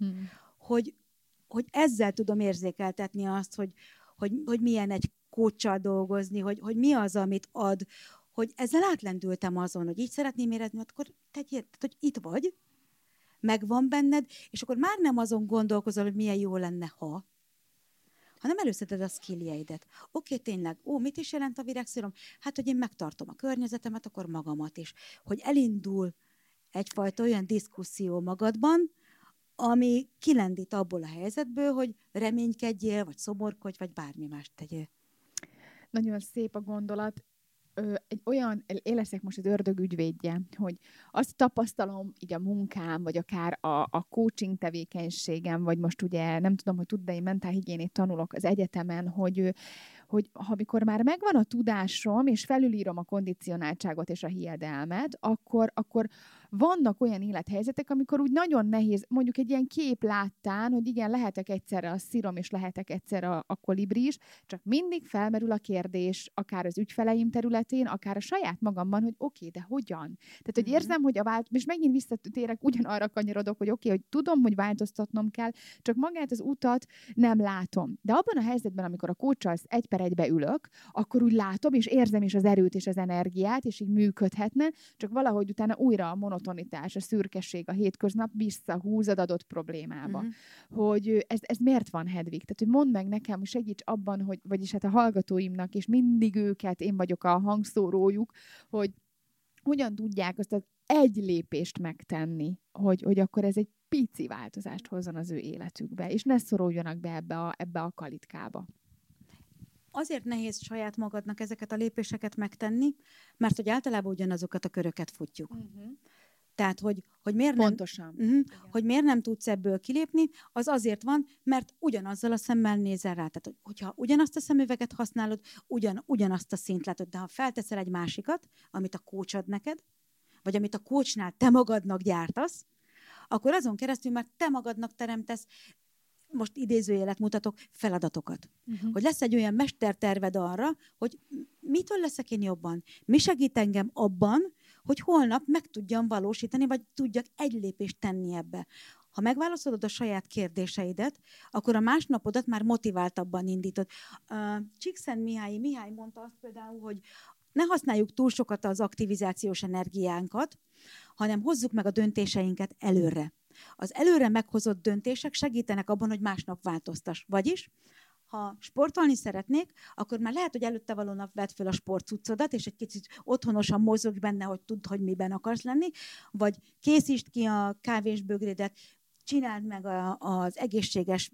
Hogy ezzel tudom érzékeltetni azt, hogy milyen egy coachsal dolgozni, hogy mi az, amit ad, hogy ezzel átlendültem azon, hogy így szeretném érezni, akkor hogy itt vagy, megvan benned, és akkor már nem azon gondolkozol, hogy milyen jó lenne, hanem előszeded a skilljeidet. Oké, tényleg, mit is jelent a virágszírom? Hát, hogy én megtartom a környezetemet, akkor magamat is. Hogy elindul egyfajta olyan diszkuszió magadban, ami kilendít abból a helyzetből, hogy reménykedjél, vagy szomorkodj, vagy bármi mást tegyél. Nagyon szép a gondolat. Én leszek most az ördög ügyvédje, hogy azt tapasztalom így a munkám, vagy akár a coaching tevékenységem, vagy most ugye nem tudom, hogy tud, de én mentálhigiénét tanulok az egyetemen, hogy amikor már megvan a tudásom, és felülírom a kondicionáltságot és a hiedelmet, akkor vannak olyan élethelyzetek, amikor úgy nagyon nehéz, mondjuk egy ilyen kép láttán, hogy igen, lehetek egyszerre a szirom, és lehetek egyszerre a kolibri is, csak mindig felmerül a kérdés, akár az ügyfeleim területén, akár a saját magamban, hogy oké, de hogyan? Tehát, hogy érzem, hogy és megint visszatérek, ugyanarra kanyarodok, hogy oké, hogy tudom, hogy változtatnom kell, csak magát az utat nem látom. De abban a helyzetben, amikor a coachsal 1/1 ülök, akkor úgy látom, és érzem is az erőt és az energiát, és így működhetne, csak valahogy utána újra a monotonitás, a szürkesség, a hétköznap visszahúz az adott problémába. Hogy ez miért van, Hedvig? Tehát, hogy mondd meg nekem, segíts abban, hogy, vagyis hát a hallgatóimnak, és mindig őket, én vagyok a hangszórójuk, hogy hogyan tudják azt az egy lépést megtenni, hogy akkor ez egy pici változást hozzon az ő életükbe, és ne szoruljanak be ebbe a kalitkába. Azért nehéz saját magadnak ezeket a lépéseket megtenni, mert hogy általában ugyanazokat a köröket futjuk. Tehát, hogy miért pontosan. Hogy miért nem tudsz ebből kilépni, az azért van, mert ugyanazzal a szemmel nézel rá. Tehát, hogyha ugyanazt a szemüveget használod, ugyanazt a szint látod, de ha felteszel egy másikat, amit a coach ad neked, vagy amit a coachnál te magadnak gyártasz, akkor azon keresztül már te magadnak teremtesz, most idézőjelet mutatok, feladatokat. Hogy lesz egy olyan mesterterved arra, hogy mitől leszek én jobban? Mi segít engem abban, hogy holnap meg tudjam valósítani, vagy tudjak egy lépést tenni ebbe. Ha megválaszolod a saját kérdéseidet, akkor a másnapodat már motiváltabban indítod. Csíkszentmihalyi mondta azt például, hogy ne használjuk túl sokat az aktivizációs energiánkat, hanem hozzuk meg a döntéseinket előre. Az előre meghozott döntések segítenek abban, hogy másnap változtass. Vagyis, ha sportolni szeretnék, akkor már lehet, hogy előtte való nap vedd föl a sportcuccodat, és egy kicsit otthonosan mozogj benne, hogy tudd, hogy miben akarsz lenni, vagy készítsd ki a kávésbögrédet, csináld meg az egészséges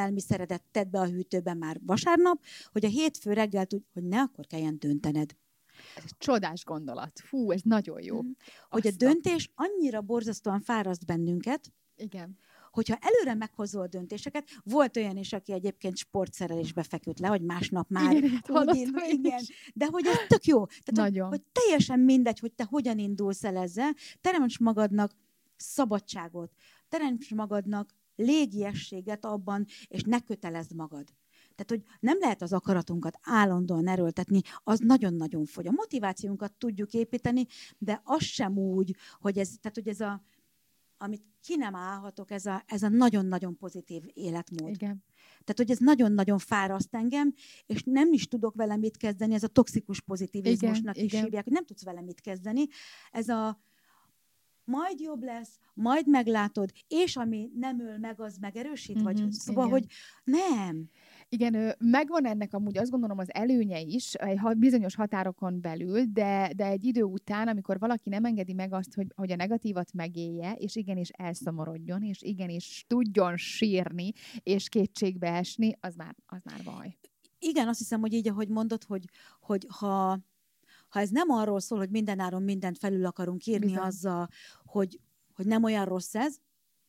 élelmiszeredet, tedd be a hűtőben már vasárnap, hogy a hétfő reggel tudj, hogy ne akkor kelljen döntened. Ez egy csodás gondolat. Fú, ez nagyon jó. Hogy a döntés annyira borzasztóan fáraszt bennünket, igen. hogyha előre meghozol döntéseket, volt olyan is, aki egyébként sportszerelésbe feküdt le, hogy másnap már igen, de hogy ez tök jó. Tehát, hogy teljesen mindegy, hogy te hogyan indulsz el ezzel, teremts magadnak szabadságot, teremts magadnak légiességet abban, és ne kötelezd magad. Tehát, hogy nem lehet az akaratunkat állandóan erőltetni, az nagyon-nagyon fogy. A motivációnkat tudjuk építeni, de az sem úgy, hogy ez a amit ki nem állhatok, ez a nagyon-nagyon pozitív életmód. Igen. Tehát, hogy ez nagyon-nagyon fáraszt engem, és nem is tudok vele mit kezdeni, ez a toxikus pozitivizmusnak is hívják, hogy nem tudsz vele mit kezdeni. Ez a majd jobb lesz, majd meglátod, és ami nem öl meg, az megerősít, vagy szóval, hogy nem. Igen, megvan ennek amúgy azt gondolom az előnye is, bizonyos határokon belül, de egy idő után, amikor valaki nem engedi meg azt, hogy a negatívat megélje, és igenis elszomorodjon, és igenis tudjon sírni, és kétségbe esni, az már baj. Igen, azt hiszem, hogy így, ahogy mondod, hogy ha ez nem arról szól, hogy mindenáron mindent felül akarunk írni bizony. Azzal, hogy nem olyan rossz ez,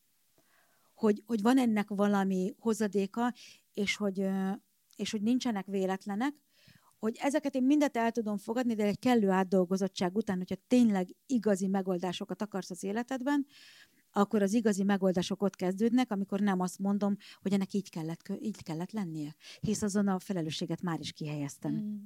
hogy van ennek valami hozadéka, és hogy nincsenek véletlenek, hogy ezeket én mindet el tudom fogadni, de egy kellő átdolgozottság után, hogyha tényleg igazi megoldásokat akarsz az életedben, akkor az igazi megoldások ott kezdődnek, amikor nem azt mondom, hogy ennek így kellett lennie. Hisz azon a felelősséget már is kihelyeztem.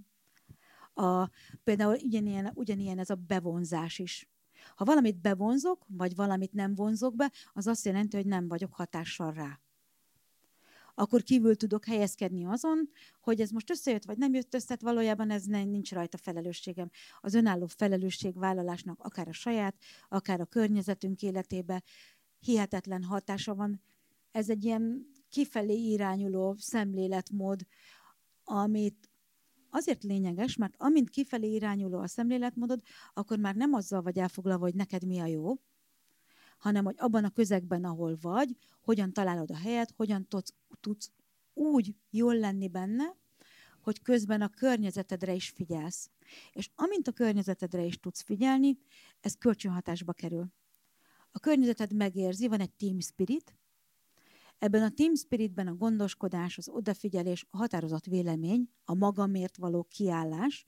Például ugyanilyen ez a bevonzás is. Ha valamit bevonzok, vagy valamit nem vonzok be, az azt jelenti, hogy nem vagyok hatással rá. Akkor kívül tudok helyezkedni azon, hogy ez most összejött, vagy nem jött össze, valójában ez nincs rajta felelősségem. Az önálló felelősségvállalásnak akár a saját, akár a környezetünk életébe hihetetlen hatása van. Ez egy ilyen kifelé irányuló szemléletmód, amit azért lényeges, mert amint kifelé irányuló a szemléletmódod, akkor már nem azzal vagy elfoglalva, hogy neked mi a jó, hanem hogy abban a közegben, ahol vagy, hogyan találod a helyet, hogyan tudsz úgy jól lenni benne, hogy közben a környezetedre is figyelsz. És amint a környezetedre is tudsz figyelni, ez kölcsönhatásba kerül. A környezeted megérzi, van egy team spirit, ebben a team spiritben a gondoskodás, az odafigyelés, a határozott vélemény, a magamért való kiállás,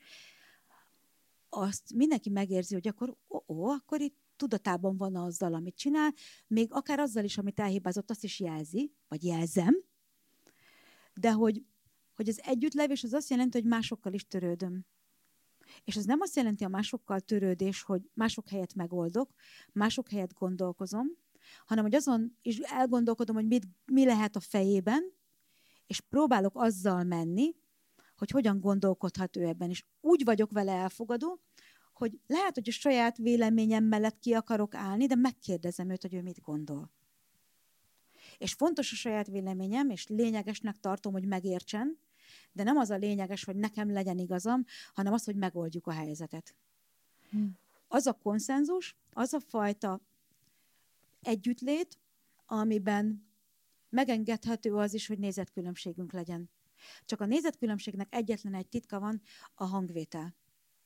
azt mindenki megérzi, hogy akkor itt tudatában van azzal, amit csinál, még akár azzal is, amit elhibázott, azt is jelzi, vagy jelzem, de hogy az együttlevés az azt jelenti, hogy másokkal is törődöm. És ez nem azt jelenti a másokkal törődés, hogy mások helyett megoldok, mások helyett gondolkozom, hanem hogy azon is elgondolkodom, hogy mi lehet a fejében, és próbálok azzal menni, hogy hogyan gondolkodhat ő ebben. És úgy vagyok vele elfogadó, hogy lehet, hogy a saját véleményem mellett ki akarok állni, de megkérdezem őt, hogy ő mit gondol. És fontos a saját véleményem, és lényegesnek tartom, hogy megértsen, de nem az a lényeges, hogy nekem legyen igazam, hanem az, hogy megoldjuk a helyzetet. Az a konszenzus, az a fajta együttlét, amiben megengedhető az is, hogy nézetkülönbségünk legyen. Csak a nézetkülönbségnek egyetlen egy titka van, a hangvétel.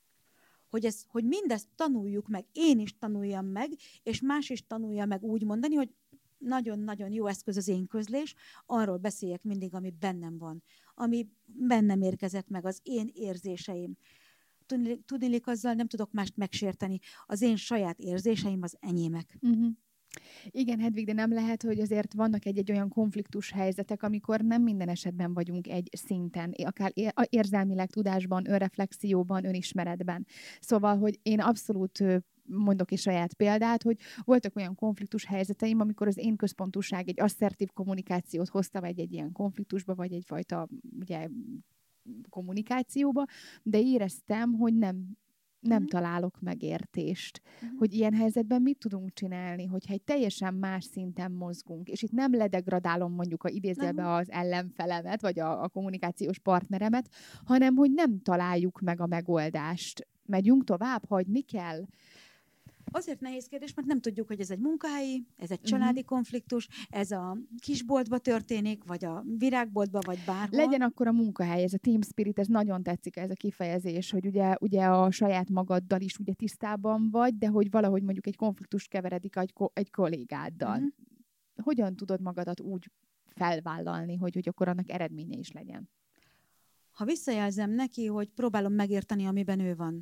Hogy mindezt tanuljuk meg, én is tanuljam meg, és más is tanulja meg úgy mondani, hogy nagyon-nagyon jó eszköz az én közlés, arról beszéljek mindig, ami bennem van, ami bennem érkezett meg, az én érzéseim. Tudniillik, azzal nem tudok mást megsérteni. Az én saját érzéseim az enyémek. Igen, Hedvig, de nem lehet, hogy azért vannak egy olyan konfliktus helyzetek, amikor nem minden esetben vagyunk egy szinten, akár érzelmileg, tudásban, önreflexióban, önismeretben. Szóval, hogy én abszolút mondok is saját példát, hogy voltak olyan konfliktus helyzeteim, amikor az én központúság egy asszertív kommunikációt hoztam egy ilyen konfliktusba, vagy egyfajta ugye, kommunikációba, de éreztem, hogy nem találok megértést. Hogy ilyen helyzetben mit tudunk csinálni, hogyha egy teljesen más szinten mozgunk, és itt nem ledegradálom mondjuk a idézőbe az ellenfelemet, vagy a kommunikációs partneremet, hanem hogy nem találjuk meg a megoldást. Megyünk tovább, hagyni kell? Azért nehéz kérdés, mert nem tudjuk, hogy ez egy munkahelyi, ez egy családi konfliktus, ez a kisboltba történik, vagy a virágboltba, vagy bárhol. Legyen akkor a munkahely, ez a team spirit, ez nagyon tetszik, ez a kifejezés, hogy ugye a saját magaddal is ugye tisztában vagy, de hogy valahogy mondjuk egy konfliktus keveredik egy kollégáddal. Hogyan tudod magadat úgy felvállalni, hogy akkor annak eredménye is legyen? Ha visszajelzem neki, hogy próbálom megérteni, amiben ő van.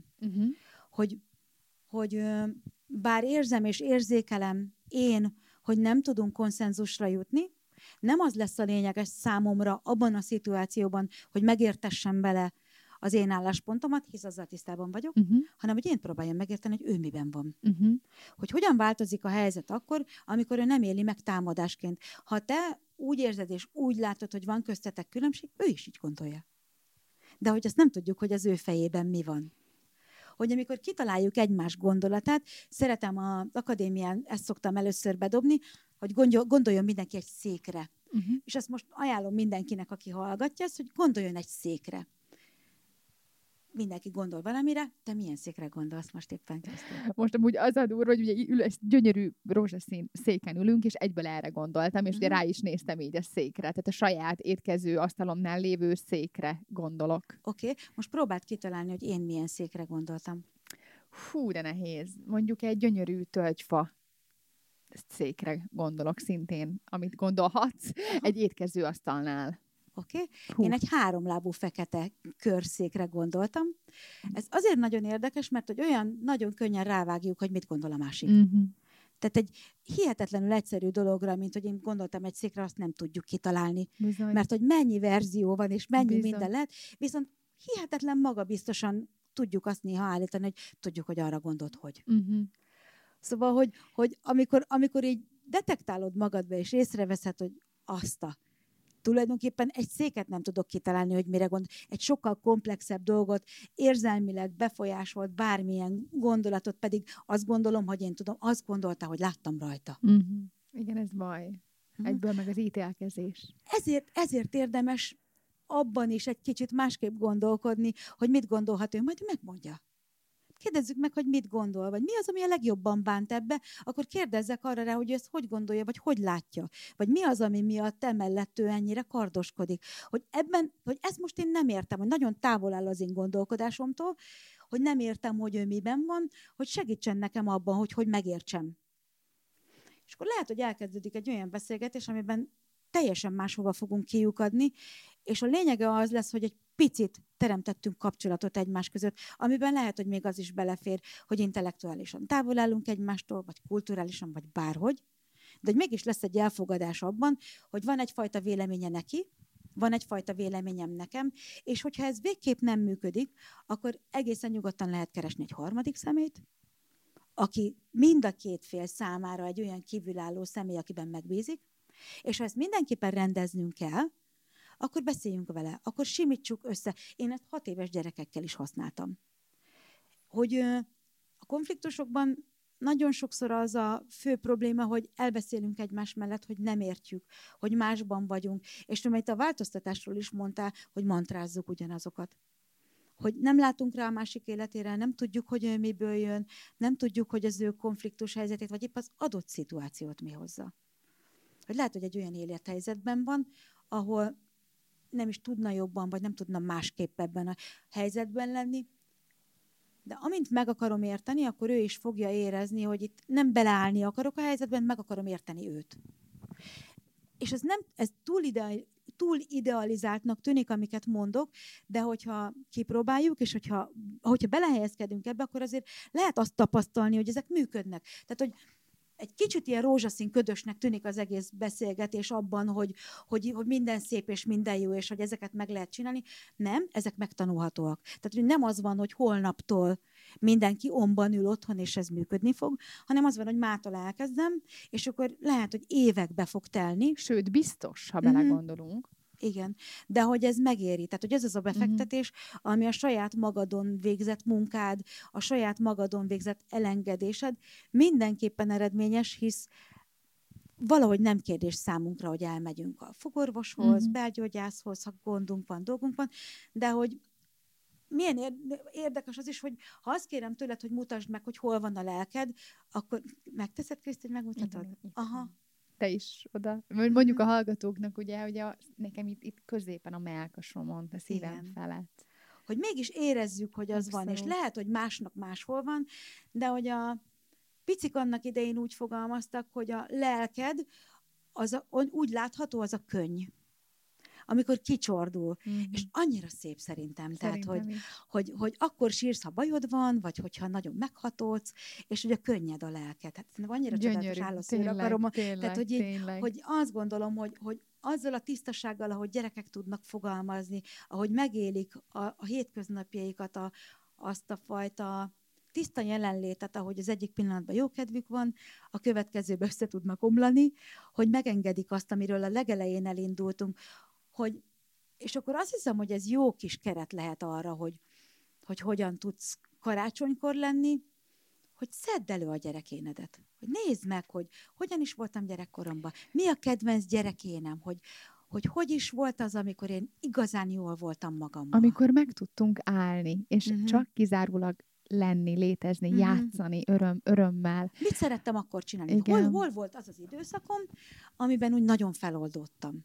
Hogy bár érzem és érzékelem én, hogy nem tudunk konszenzusra jutni, nem az lesz a lényeges számomra abban a szituációban, hogy megértessem bele az én álláspontomat, hisz azzal tisztában vagyok, hanem hogy én próbáljam megérteni, hogy ő miben van. Hogy hogyan változik a helyzet akkor, amikor ő nem éli meg támadásként. Ha te úgy érzed és úgy látod, hogy van köztetek különbség, ő is így gondolja. De hogy azt nem tudjuk, hogy az ő fejében mi van. Hogy amikor kitaláljuk egymás gondolatát, szeretem az akadémián, ezt szoktam először bedobni, hogy gondoljon mindenki egy székre. És ezt most ajánlom mindenkinek, aki hallgatja, ezt, hogy gondoljon egy székre. Mindenki gondol valamire, te milyen székre gondolsz most éppen, Kriszti? Most amúgy az a durva, hogy ugye egy gyönyörű rózsaszín széken ülünk, és egyből erre gondoltam, és ugye rá is néztem így a székre. Tehát a saját étkező asztalomnál lévő székre gondolok. Oké, most próbáld kitalálni, hogy én milyen székre gondoltam. Fú, de nehéz. Mondjuk egy gyönyörű tölgyfa székre gondolok szintén, amit gondolhatsz egy étkező asztalnál. Oké? Én egy 3 lábú fekete körszékre gondoltam. Ez azért nagyon érdekes, mert hogy olyan nagyon könnyen rávágjuk, hogy mit gondol a másik. Tehát egy hihetetlenül egyszerű dologra, mint hogy én gondoltam egy székre, azt nem tudjuk kitalálni. Bizony. Mert hogy mennyi verzió van, és mennyi Bizony. minden lehet, viszont hihetetlen magabiztosan tudjuk azt néha állítani, hogy tudjuk, hogy arra gondolt, hogy. Szóval, hogy amikor így detektálod magadba, és észreveszed, hogy tulajdonképpen egy széket nem tudok kitalálni, hogy mire gondol. Egy sokkal komplexebb dolgot, érzelmileg befolyásolt bármilyen gondolatot, pedig azt gondolom, hogy én tudom, azt gondolta, hogy láttam rajta. Igen, ez baj. Egyből meg az ítélkezés. Ezért érdemes abban is egy kicsit másképp gondolkodni, hogy mit gondolhat ő, majd megmondja. Kérdezzük meg, hogy mit gondol, vagy mi az, ami a legjobban bánt ebbe, akkor kérdezzek arra rá, hogy ő ezt hogy gondolja, vagy hogy látja. Vagy mi az, ami miatt emellett ő ennyire kardoskodik. Hogy ezt most én nem értem, hogy nagyon távol áll az én gondolkodásomtól, hogy nem értem, hogy ő miben van, hogy segítsen nekem abban, hogy megértsem. És akkor lehet, hogy elkezdődik egy olyan beszélgetés, amiben teljesen máshova fogunk kiukadni, és a lényege az lesz, hogy egy picit teremtettünk kapcsolatot egymás között, amiben lehet, hogy még az is belefér, hogy intellektuálisan távol állunk egymástól, vagy kulturálisan, vagy bárhogy, de hogy mégis lesz egy elfogadás abban, hogy van egyfajta véleménye neki, van egyfajta véleményem nekem, és hogyha ez végképp nem működik, akkor egészen nyugodtan lehet keresni egy harmadik személyt, aki mind a két fél számára egy olyan kívülálló személy, akiben megbízik, és ha ezt mindenképpen rendeznünk kell, akkor beszéljünk vele, akkor simítsuk össze. Én ezt 6 éves gyerekekkel is használtam. Hogy a konfliktusokban nagyon sokszor az a fő probléma, hogy elbeszélünk egymás mellett, hogy nem értjük, hogy másban vagyunk. És amit a változtatásról is mondtál, hogy mantrázzuk ugyanazokat. Hogy nem látunk rá a másik életére, nem tudjuk, hogy ő miből jön, nem tudjuk, hogy az ő konfliktus helyzetét, vagy épp az adott szituációt mi hozza. Hogy lehet, hogy egy olyan élethelyzetben van, ahol nem is tudna jobban, vagy nem tudna másképp ebben a helyzetben lenni, de amint meg akarom érteni, akkor ő is fogja érezni, hogy itt nem beleállni akarok a helyzetben, meg akarom érteni őt. És ez túl idealizáltnak tűnik, amiket mondok, de hogyha kipróbáljuk, és hogyha belehelyezkedünk ebbe, akkor azért lehet azt tapasztalni, hogy ezek működnek. Tehát, hogy egy kicsit ilyen rózsaszín ködösnek tűnik az egész beszélgetés abban, hogy minden szép és minden jó, és hogy ezeket meg lehet csinálni. Nem, ezek megtanulhatóak. Tehát, hogy nem az van, hogy holnaptól mindenki omban ül otthon, és ez működni fog, hanem az van, hogy mától elkezdem, és akkor lehet, hogy évekbe fog telni. Sőt, biztos, ha belegondolunk. Igen, de hogy ez megéri. Tehát, hogy ez az a befektetés, ami a saját magadon végzett munkád, a saját magadon végzett elengedésed mindenképpen eredményes, hisz valahogy nem kérdés számunkra, hogy elmegyünk a fogorvoshoz, belgyógyászhoz, ha gondunk van, dolgunk van, de hogy milyen érdekes az is, hogy ha azt kérem tőled, hogy mutasd meg, hogy hol van a lelked, akkor megteszed, Kriszti, hogy megmutatod? Igen, Aha. Te is oda. Mondjuk a hallgatóknak, ugye, hogy nekem itt középen a mellkasomon, a szívem Igen. felett. Hogy mégis érezzük, hogy az van, és lehet, hogy másnak máshol van, de hogy a picik annak idején úgy fogalmaztak, hogy a lelked úgy látható, az a könny, amikor kicsordul. És annyira szép szerintem. Tehát, hogy akkor sírsz, ha bajod van, vagy hogyha nagyon meghatódsz, és hogy a könnyed a lelked. Hát annyira csodálatos áll a szőrakarom. Tehát, hogy azt gondolom, hogy azzal a tisztasággal, ahogy gyerekek tudnak fogalmazni, ahogy megélik a hétköznapjaikat, azt a fajta tiszta jelenlétet, ahogy az egyik pillanatban jókedvük van, a következőben össze tudnak omlani, hogy megengedik azt, amiről a legelején elindultunk, és akkor azt hiszem, hogy ez jó kis keret lehet arra, hogy hogyan tudsz karácsonykor lenni, hogy szedd elő a gyerekénedet. Hogy nézd meg, hogy hogyan is voltam gyerekkoromban. Mi a kedvenc gyerekénem, hogy is volt az, amikor én igazán jól voltam magammal. Amikor meg tudtunk állni, és csak kizárólag lenni, létezni, játszani örömmel. Mit szerettem akkor csinálni? Hol volt az az időszakom, amiben úgy nagyon feloldódtam?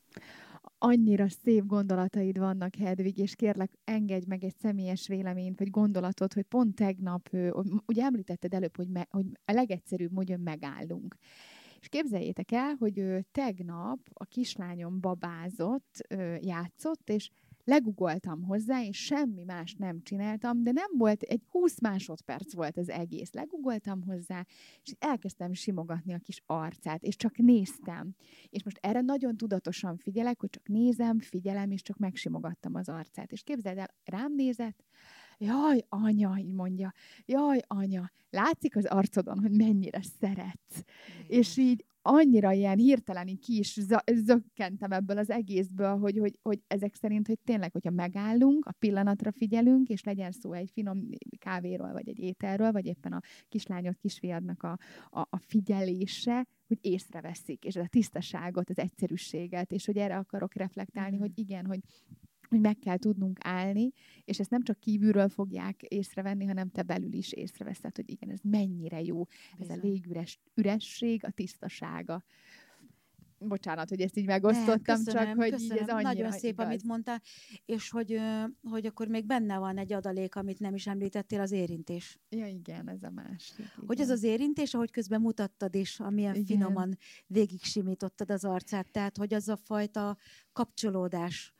Annyira szép gondolataid vannak, Hedvig, és kérlek, engedj meg egy személyes véleményt, vagy gondolatot, hogy pont tegnap, ugye említetted előbb, hogy a legegyszerűbb, hogy megállunk. És képzeljétek el, hogy tegnap a kislányom babázott, játszott, és legugoltam hozzá, és semmi más nem csináltam, de nem volt, egy 20 másodperc volt az egész. Legugoltam hozzá, és elkezdtem simogatni a kis arcát, és csak néztem. És most erre nagyon tudatosan figyelek, hogy csak nézem, figyelem, és csak megsimogattam az arcát. És képzeld el, rám nézett, jaj, anya, így mondja, jaj, anya, látszik az arcodon, hogy mennyire szeretsz. És így annyira ilyen hirtelen így ki is zökkentem ebből az egészből, hogy ezek szerint, hogy tényleg, hogyha megállunk, a pillanatra figyelünk, és legyen szó egy finom kávéról, vagy egy ételről, vagy éppen a kislányod, kisfiadnak a figyelése, hogy észreveszik, és a tisztaságot, az egyszerűséget, és hogy erre akarok reflektálni, hogy igen, hogy meg kell tudnunk állni, és ezt nem csak kívülről fogják észrevenni, hanem te belül is észreveszed, hogy igen, ez mennyire jó, ez a légüresség, a tisztasága. Bocsánat, hogy ezt így megosztottam, csak hogy így ez annyira nagyon szép, igaz. amit mondtál, és hogy akkor még benne van egy adalék, amit nem is említettél, az érintés. Ja, igen, ez a másik. Igen. Hogy ez az érintés, ahogy közben mutattad is, amilyen finoman végig simítottad az arcát, tehát hogy az a fajta kapcsolódás,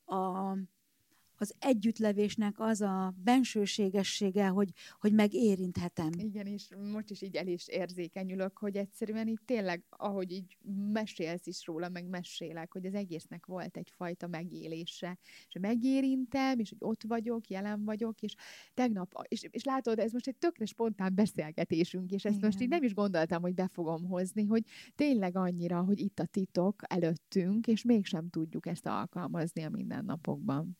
az együttlevésnek az a bensőségessége, hogy megérinthetem. Igen, és most is így el is érzékenyülök, hogy egyszerűen így tényleg, ahogy így mesélsz is róla, meg mesélek, hogy az egésznek volt egyfajta megélése. És megérintem, és hogy ott vagyok, jelen vagyok, és tegnap, és látod, ez most egy tökre spontán beszélgetésünk, és ezt most így nem is gondoltam, hogy be fogom hozni, hogy tényleg annyira, hogy itt a titok előttünk, és mégsem tudjuk ezt alkalmazni a mindennapokban.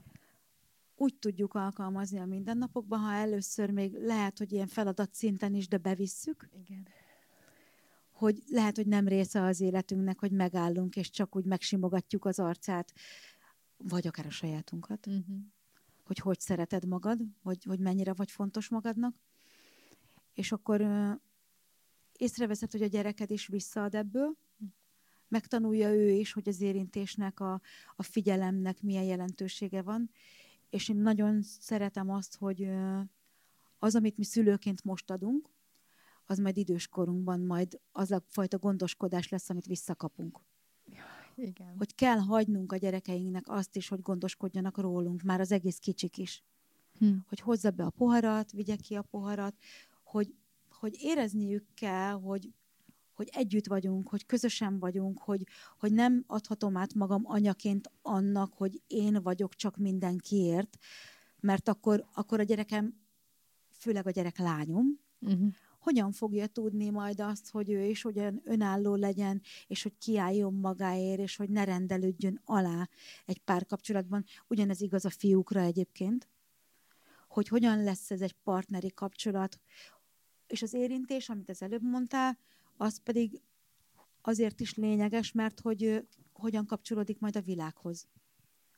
Úgy tudjuk alkalmazni a mindennapokban, ha először még lehet, hogy ilyen feladatszinten is, de bevisszük. Igen. Hogy lehet, hogy nem része az életünknek, hogy megállunk, és csak úgy megsimogatjuk az arcát, vagy akár a sajátunkat. Hogy szereted magad, hogy mennyire vagy fontos magadnak. És akkor észreveszed, hogy a gyereked is visszaad ebből, megtanulja ő is, hogy az érintésnek, a figyelemnek milyen jelentősége van, és én nagyon szeretem azt, hogy az, amit mi szülőként most adunk, az majd időskorunkban majd az a fajta gondoskodás lesz, amit visszakapunk. Igen. Hogy kell hagynunk a gyerekeinknek azt is, hogy gondoskodjanak rólunk, már az egész kicsik is. Hogy hozza be a poharat, vigye ki a poharat, hogy érezniük kell, hogy együtt vagyunk, hogy közösen vagyunk, hogy nem adhatom át magam anyaként annak, hogy én vagyok csak mindenkiért, mert akkor a gyerekem, főleg a gyerek lányom, hogyan fogja tudni majd azt, hogy ő is olyan önálló legyen, és hogy kiálljon magáért, és hogy ne rendelődjön alá egy párkapcsolatban. Ugyanez igaz a fiúkra egyébként, hogy hogyan lesz ez egy partneri kapcsolat. És az érintés, amit az előbb mondtál, az pedig azért is lényeges, mert hogy hogyan kapcsolódik majd a világhoz.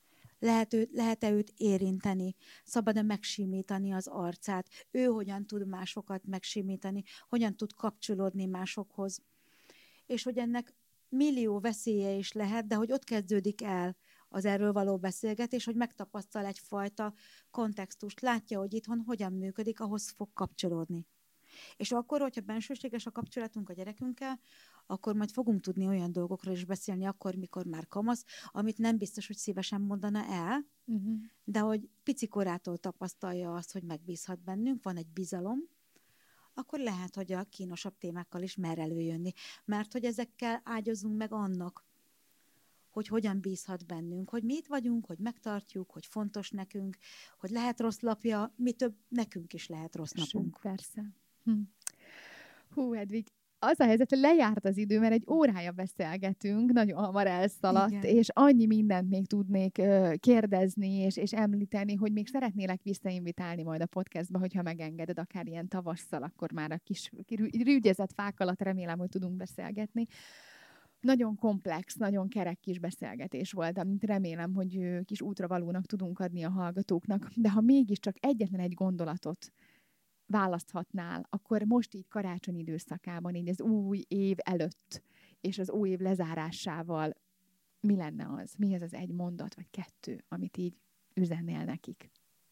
lehet-e őt érinteni, szabad-e megsimítani az arcát, ő hogyan tud másokat megsimítani, hogyan tud kapcsolódni másokhoz. És hogy ennek millió veszélye is lehet, de hogy ott kezdődik el az erről való beszélgetés, hogy megtapasztal egyfajta kontextust, látja, hogy itthon hogyan működik, ahhoz fog kapcsolódni. És akkor, hogyha bensőséges a kapcsolatunk a gyerekünkkel, akkor majd fogunk tudni olyan dolgokról is beszélni akkor, mikor már kamasz, amit nem biztos, hogy szívesen mondana el, de hogy pici korától tapasztalja azt, hogy megbízhat bennünk, van egy bizalom, akkor lehet, hogy a kínosabb témákkal is mer előjönni. Mert hogy ezekkel ágyazunk meg annak, hogy hogyan bízhat bennünk, hogy mi itt vagyunk, hogy megtartjuk, hogy fontos nekünk, hogy lehet rossz lapja, mi több, nekünk is lehet rossz napunk. Persze. Hú, Hedvig, az a helyzet, hogy lejárt az idő, mert egy órája beszélgetünk, nagyon hamar elszaladt, igen. És annyi mindent még tudnék kérdezni és említeni, hogy még szeretnélek visszainvitálni majd a podcastba, hogyha megengeded, akár ilyen tavasszal, akkor már a kis rügyezett fák alatt remélem, hogy tudunk beszélgetni. Nagyon komplex, nagyon kerek kis beszélgetés volt, amit remélem, hogy kis útravalónak tudunk adni a hallgatóknak, de ha mégiscsak egyetlen egy gondolatot választhatnál, akkor most így karácsony időszakában, így az új év előtt, és az új év lezárásával mi lenne az? Mi ez az egy mondat, vagy kettő, amit így üzennél nekik?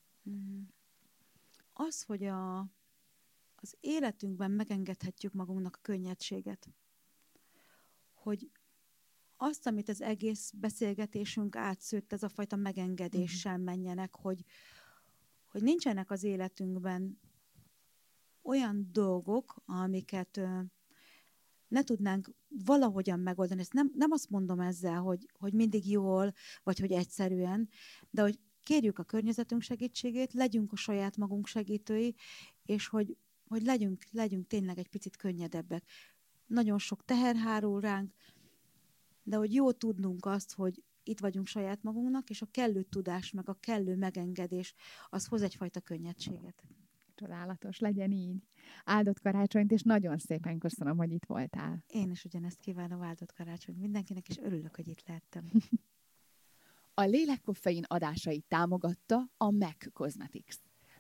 Az, hogy az életünkben megengedhetjük magunknak a könnyedséget. Hogy azt, amit az egész beszélgetésünk átszőtt, ez a fajta megengedéssel menjenek, hogy nincsenek az életünkben olyan dolgok, amiket ne tudnánk valahogyan megoldani. Ezt nem azt mondom ezzel, hogy mindig jól, vagy hogy egyszerűen, de hogy kérjük a környezetünk segítségét, legyünk a saját magunk segítői, és hogy legyünk tényleg egy picit könnyedebbek. Nagyon sok teher hárul ránk, de hogy jó tudnunk azt, hogy itt vagyunk saját magunknak, és a kellő tudás, meg a kellő megengedés, az hoz egyfajta könnyedséget. Csodálatos, legyen így. Áldott karácsonyt, és nagyon szépen köszönöm, hogy itt voltál. Én is ugyanezt kívánom, áldott karácsonyt mindenkinek, és örülök, hogy itt lehettem. A Lélekkoffein adásait támogatta a MAC Cosmetics.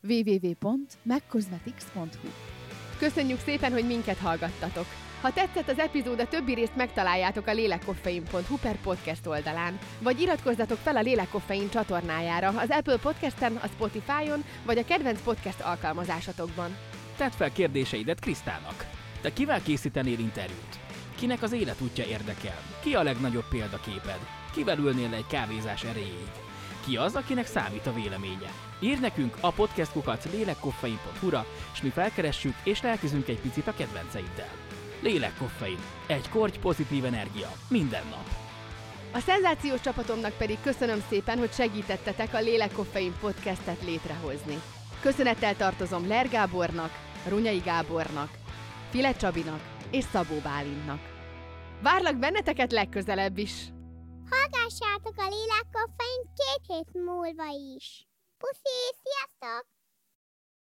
www.maccosmetics.hu. Köszönjük szépen, hogy minket hallgattatok! Ha tetszett az epizód, a többi részt megtaláljátok a lélekkoffein.hu/podcast oldalán, vagy iratkozzatok fel a Lélekkoffein csatornájára az Apple Podcasten, a Spotify-on, vagy a kedvenc podcast alkalmazásatokban. Tedd fel kérdéseidet Krisztának. Te kivel készítenél interjút? Kinek az életútja érdekel? Ki a legnagyobb példaképed? Kivel ülnél egy kávézás erejéig? Ki az, akinek számít a véleménye? Írj nekünk a podcast@lélekkoffein.hu-ra, és mi felkeressük és lelkizünk egy picit a kedvenceiddel. Lélekkoffein. Egy korty pozitív energia. Minden nap. A szenzációs csapatomnak pedig köszönöm szépen, hogy segítettetek a Lélekkoffein podcastet létrehozni. Köszönettel tartozom Ler Gábornak, Runyai Gábornak, File Csabinak és Szabó Bálintnak. Várlak benneteket legközelebb is! Hallgassátok a Lélekkoffeint 2 hét múlva is. Puszi, sziasztok!